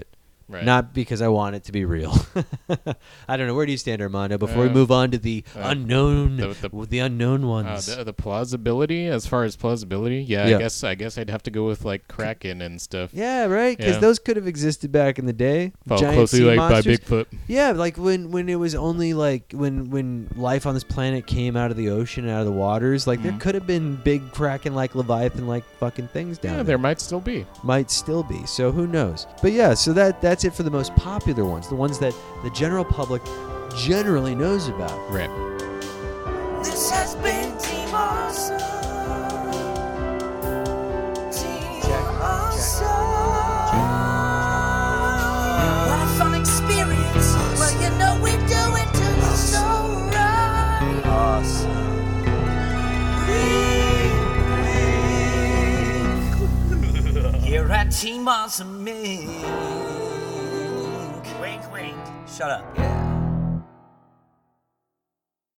Right. not because I want it to be real. I don't know. Where do you stand, Armando? Before we Uh, move on to the uh, unknown, the- the, the- unknown Uh, ones. the, the plausibility, as far as plausibility, yeah, Yeah. I guess I guess I'd have to go with like Kraken and stuff. yeah, right. Because Yeah. those could have existed back in the day. Followed Giant closely sea like monsters. by Bigfoot. Yeah, like when, when it was only like when when life on this planet came out of the ocean, out of the waters. Like there Mhm. could have been big Kraken, like Leviathan, like fucking things down Yeah, there. there might still be. Might still be. So who knows? But yeah, so that that's it for the most popular ones, the ones that the general public generally knows about. Right. This has been Team Awesome. Team Awesome. What a fun experience. Well, you know we do it to the soul right. Awesome. Here at Team Awesome Mink. Wink, wink. Shut up. Yeah.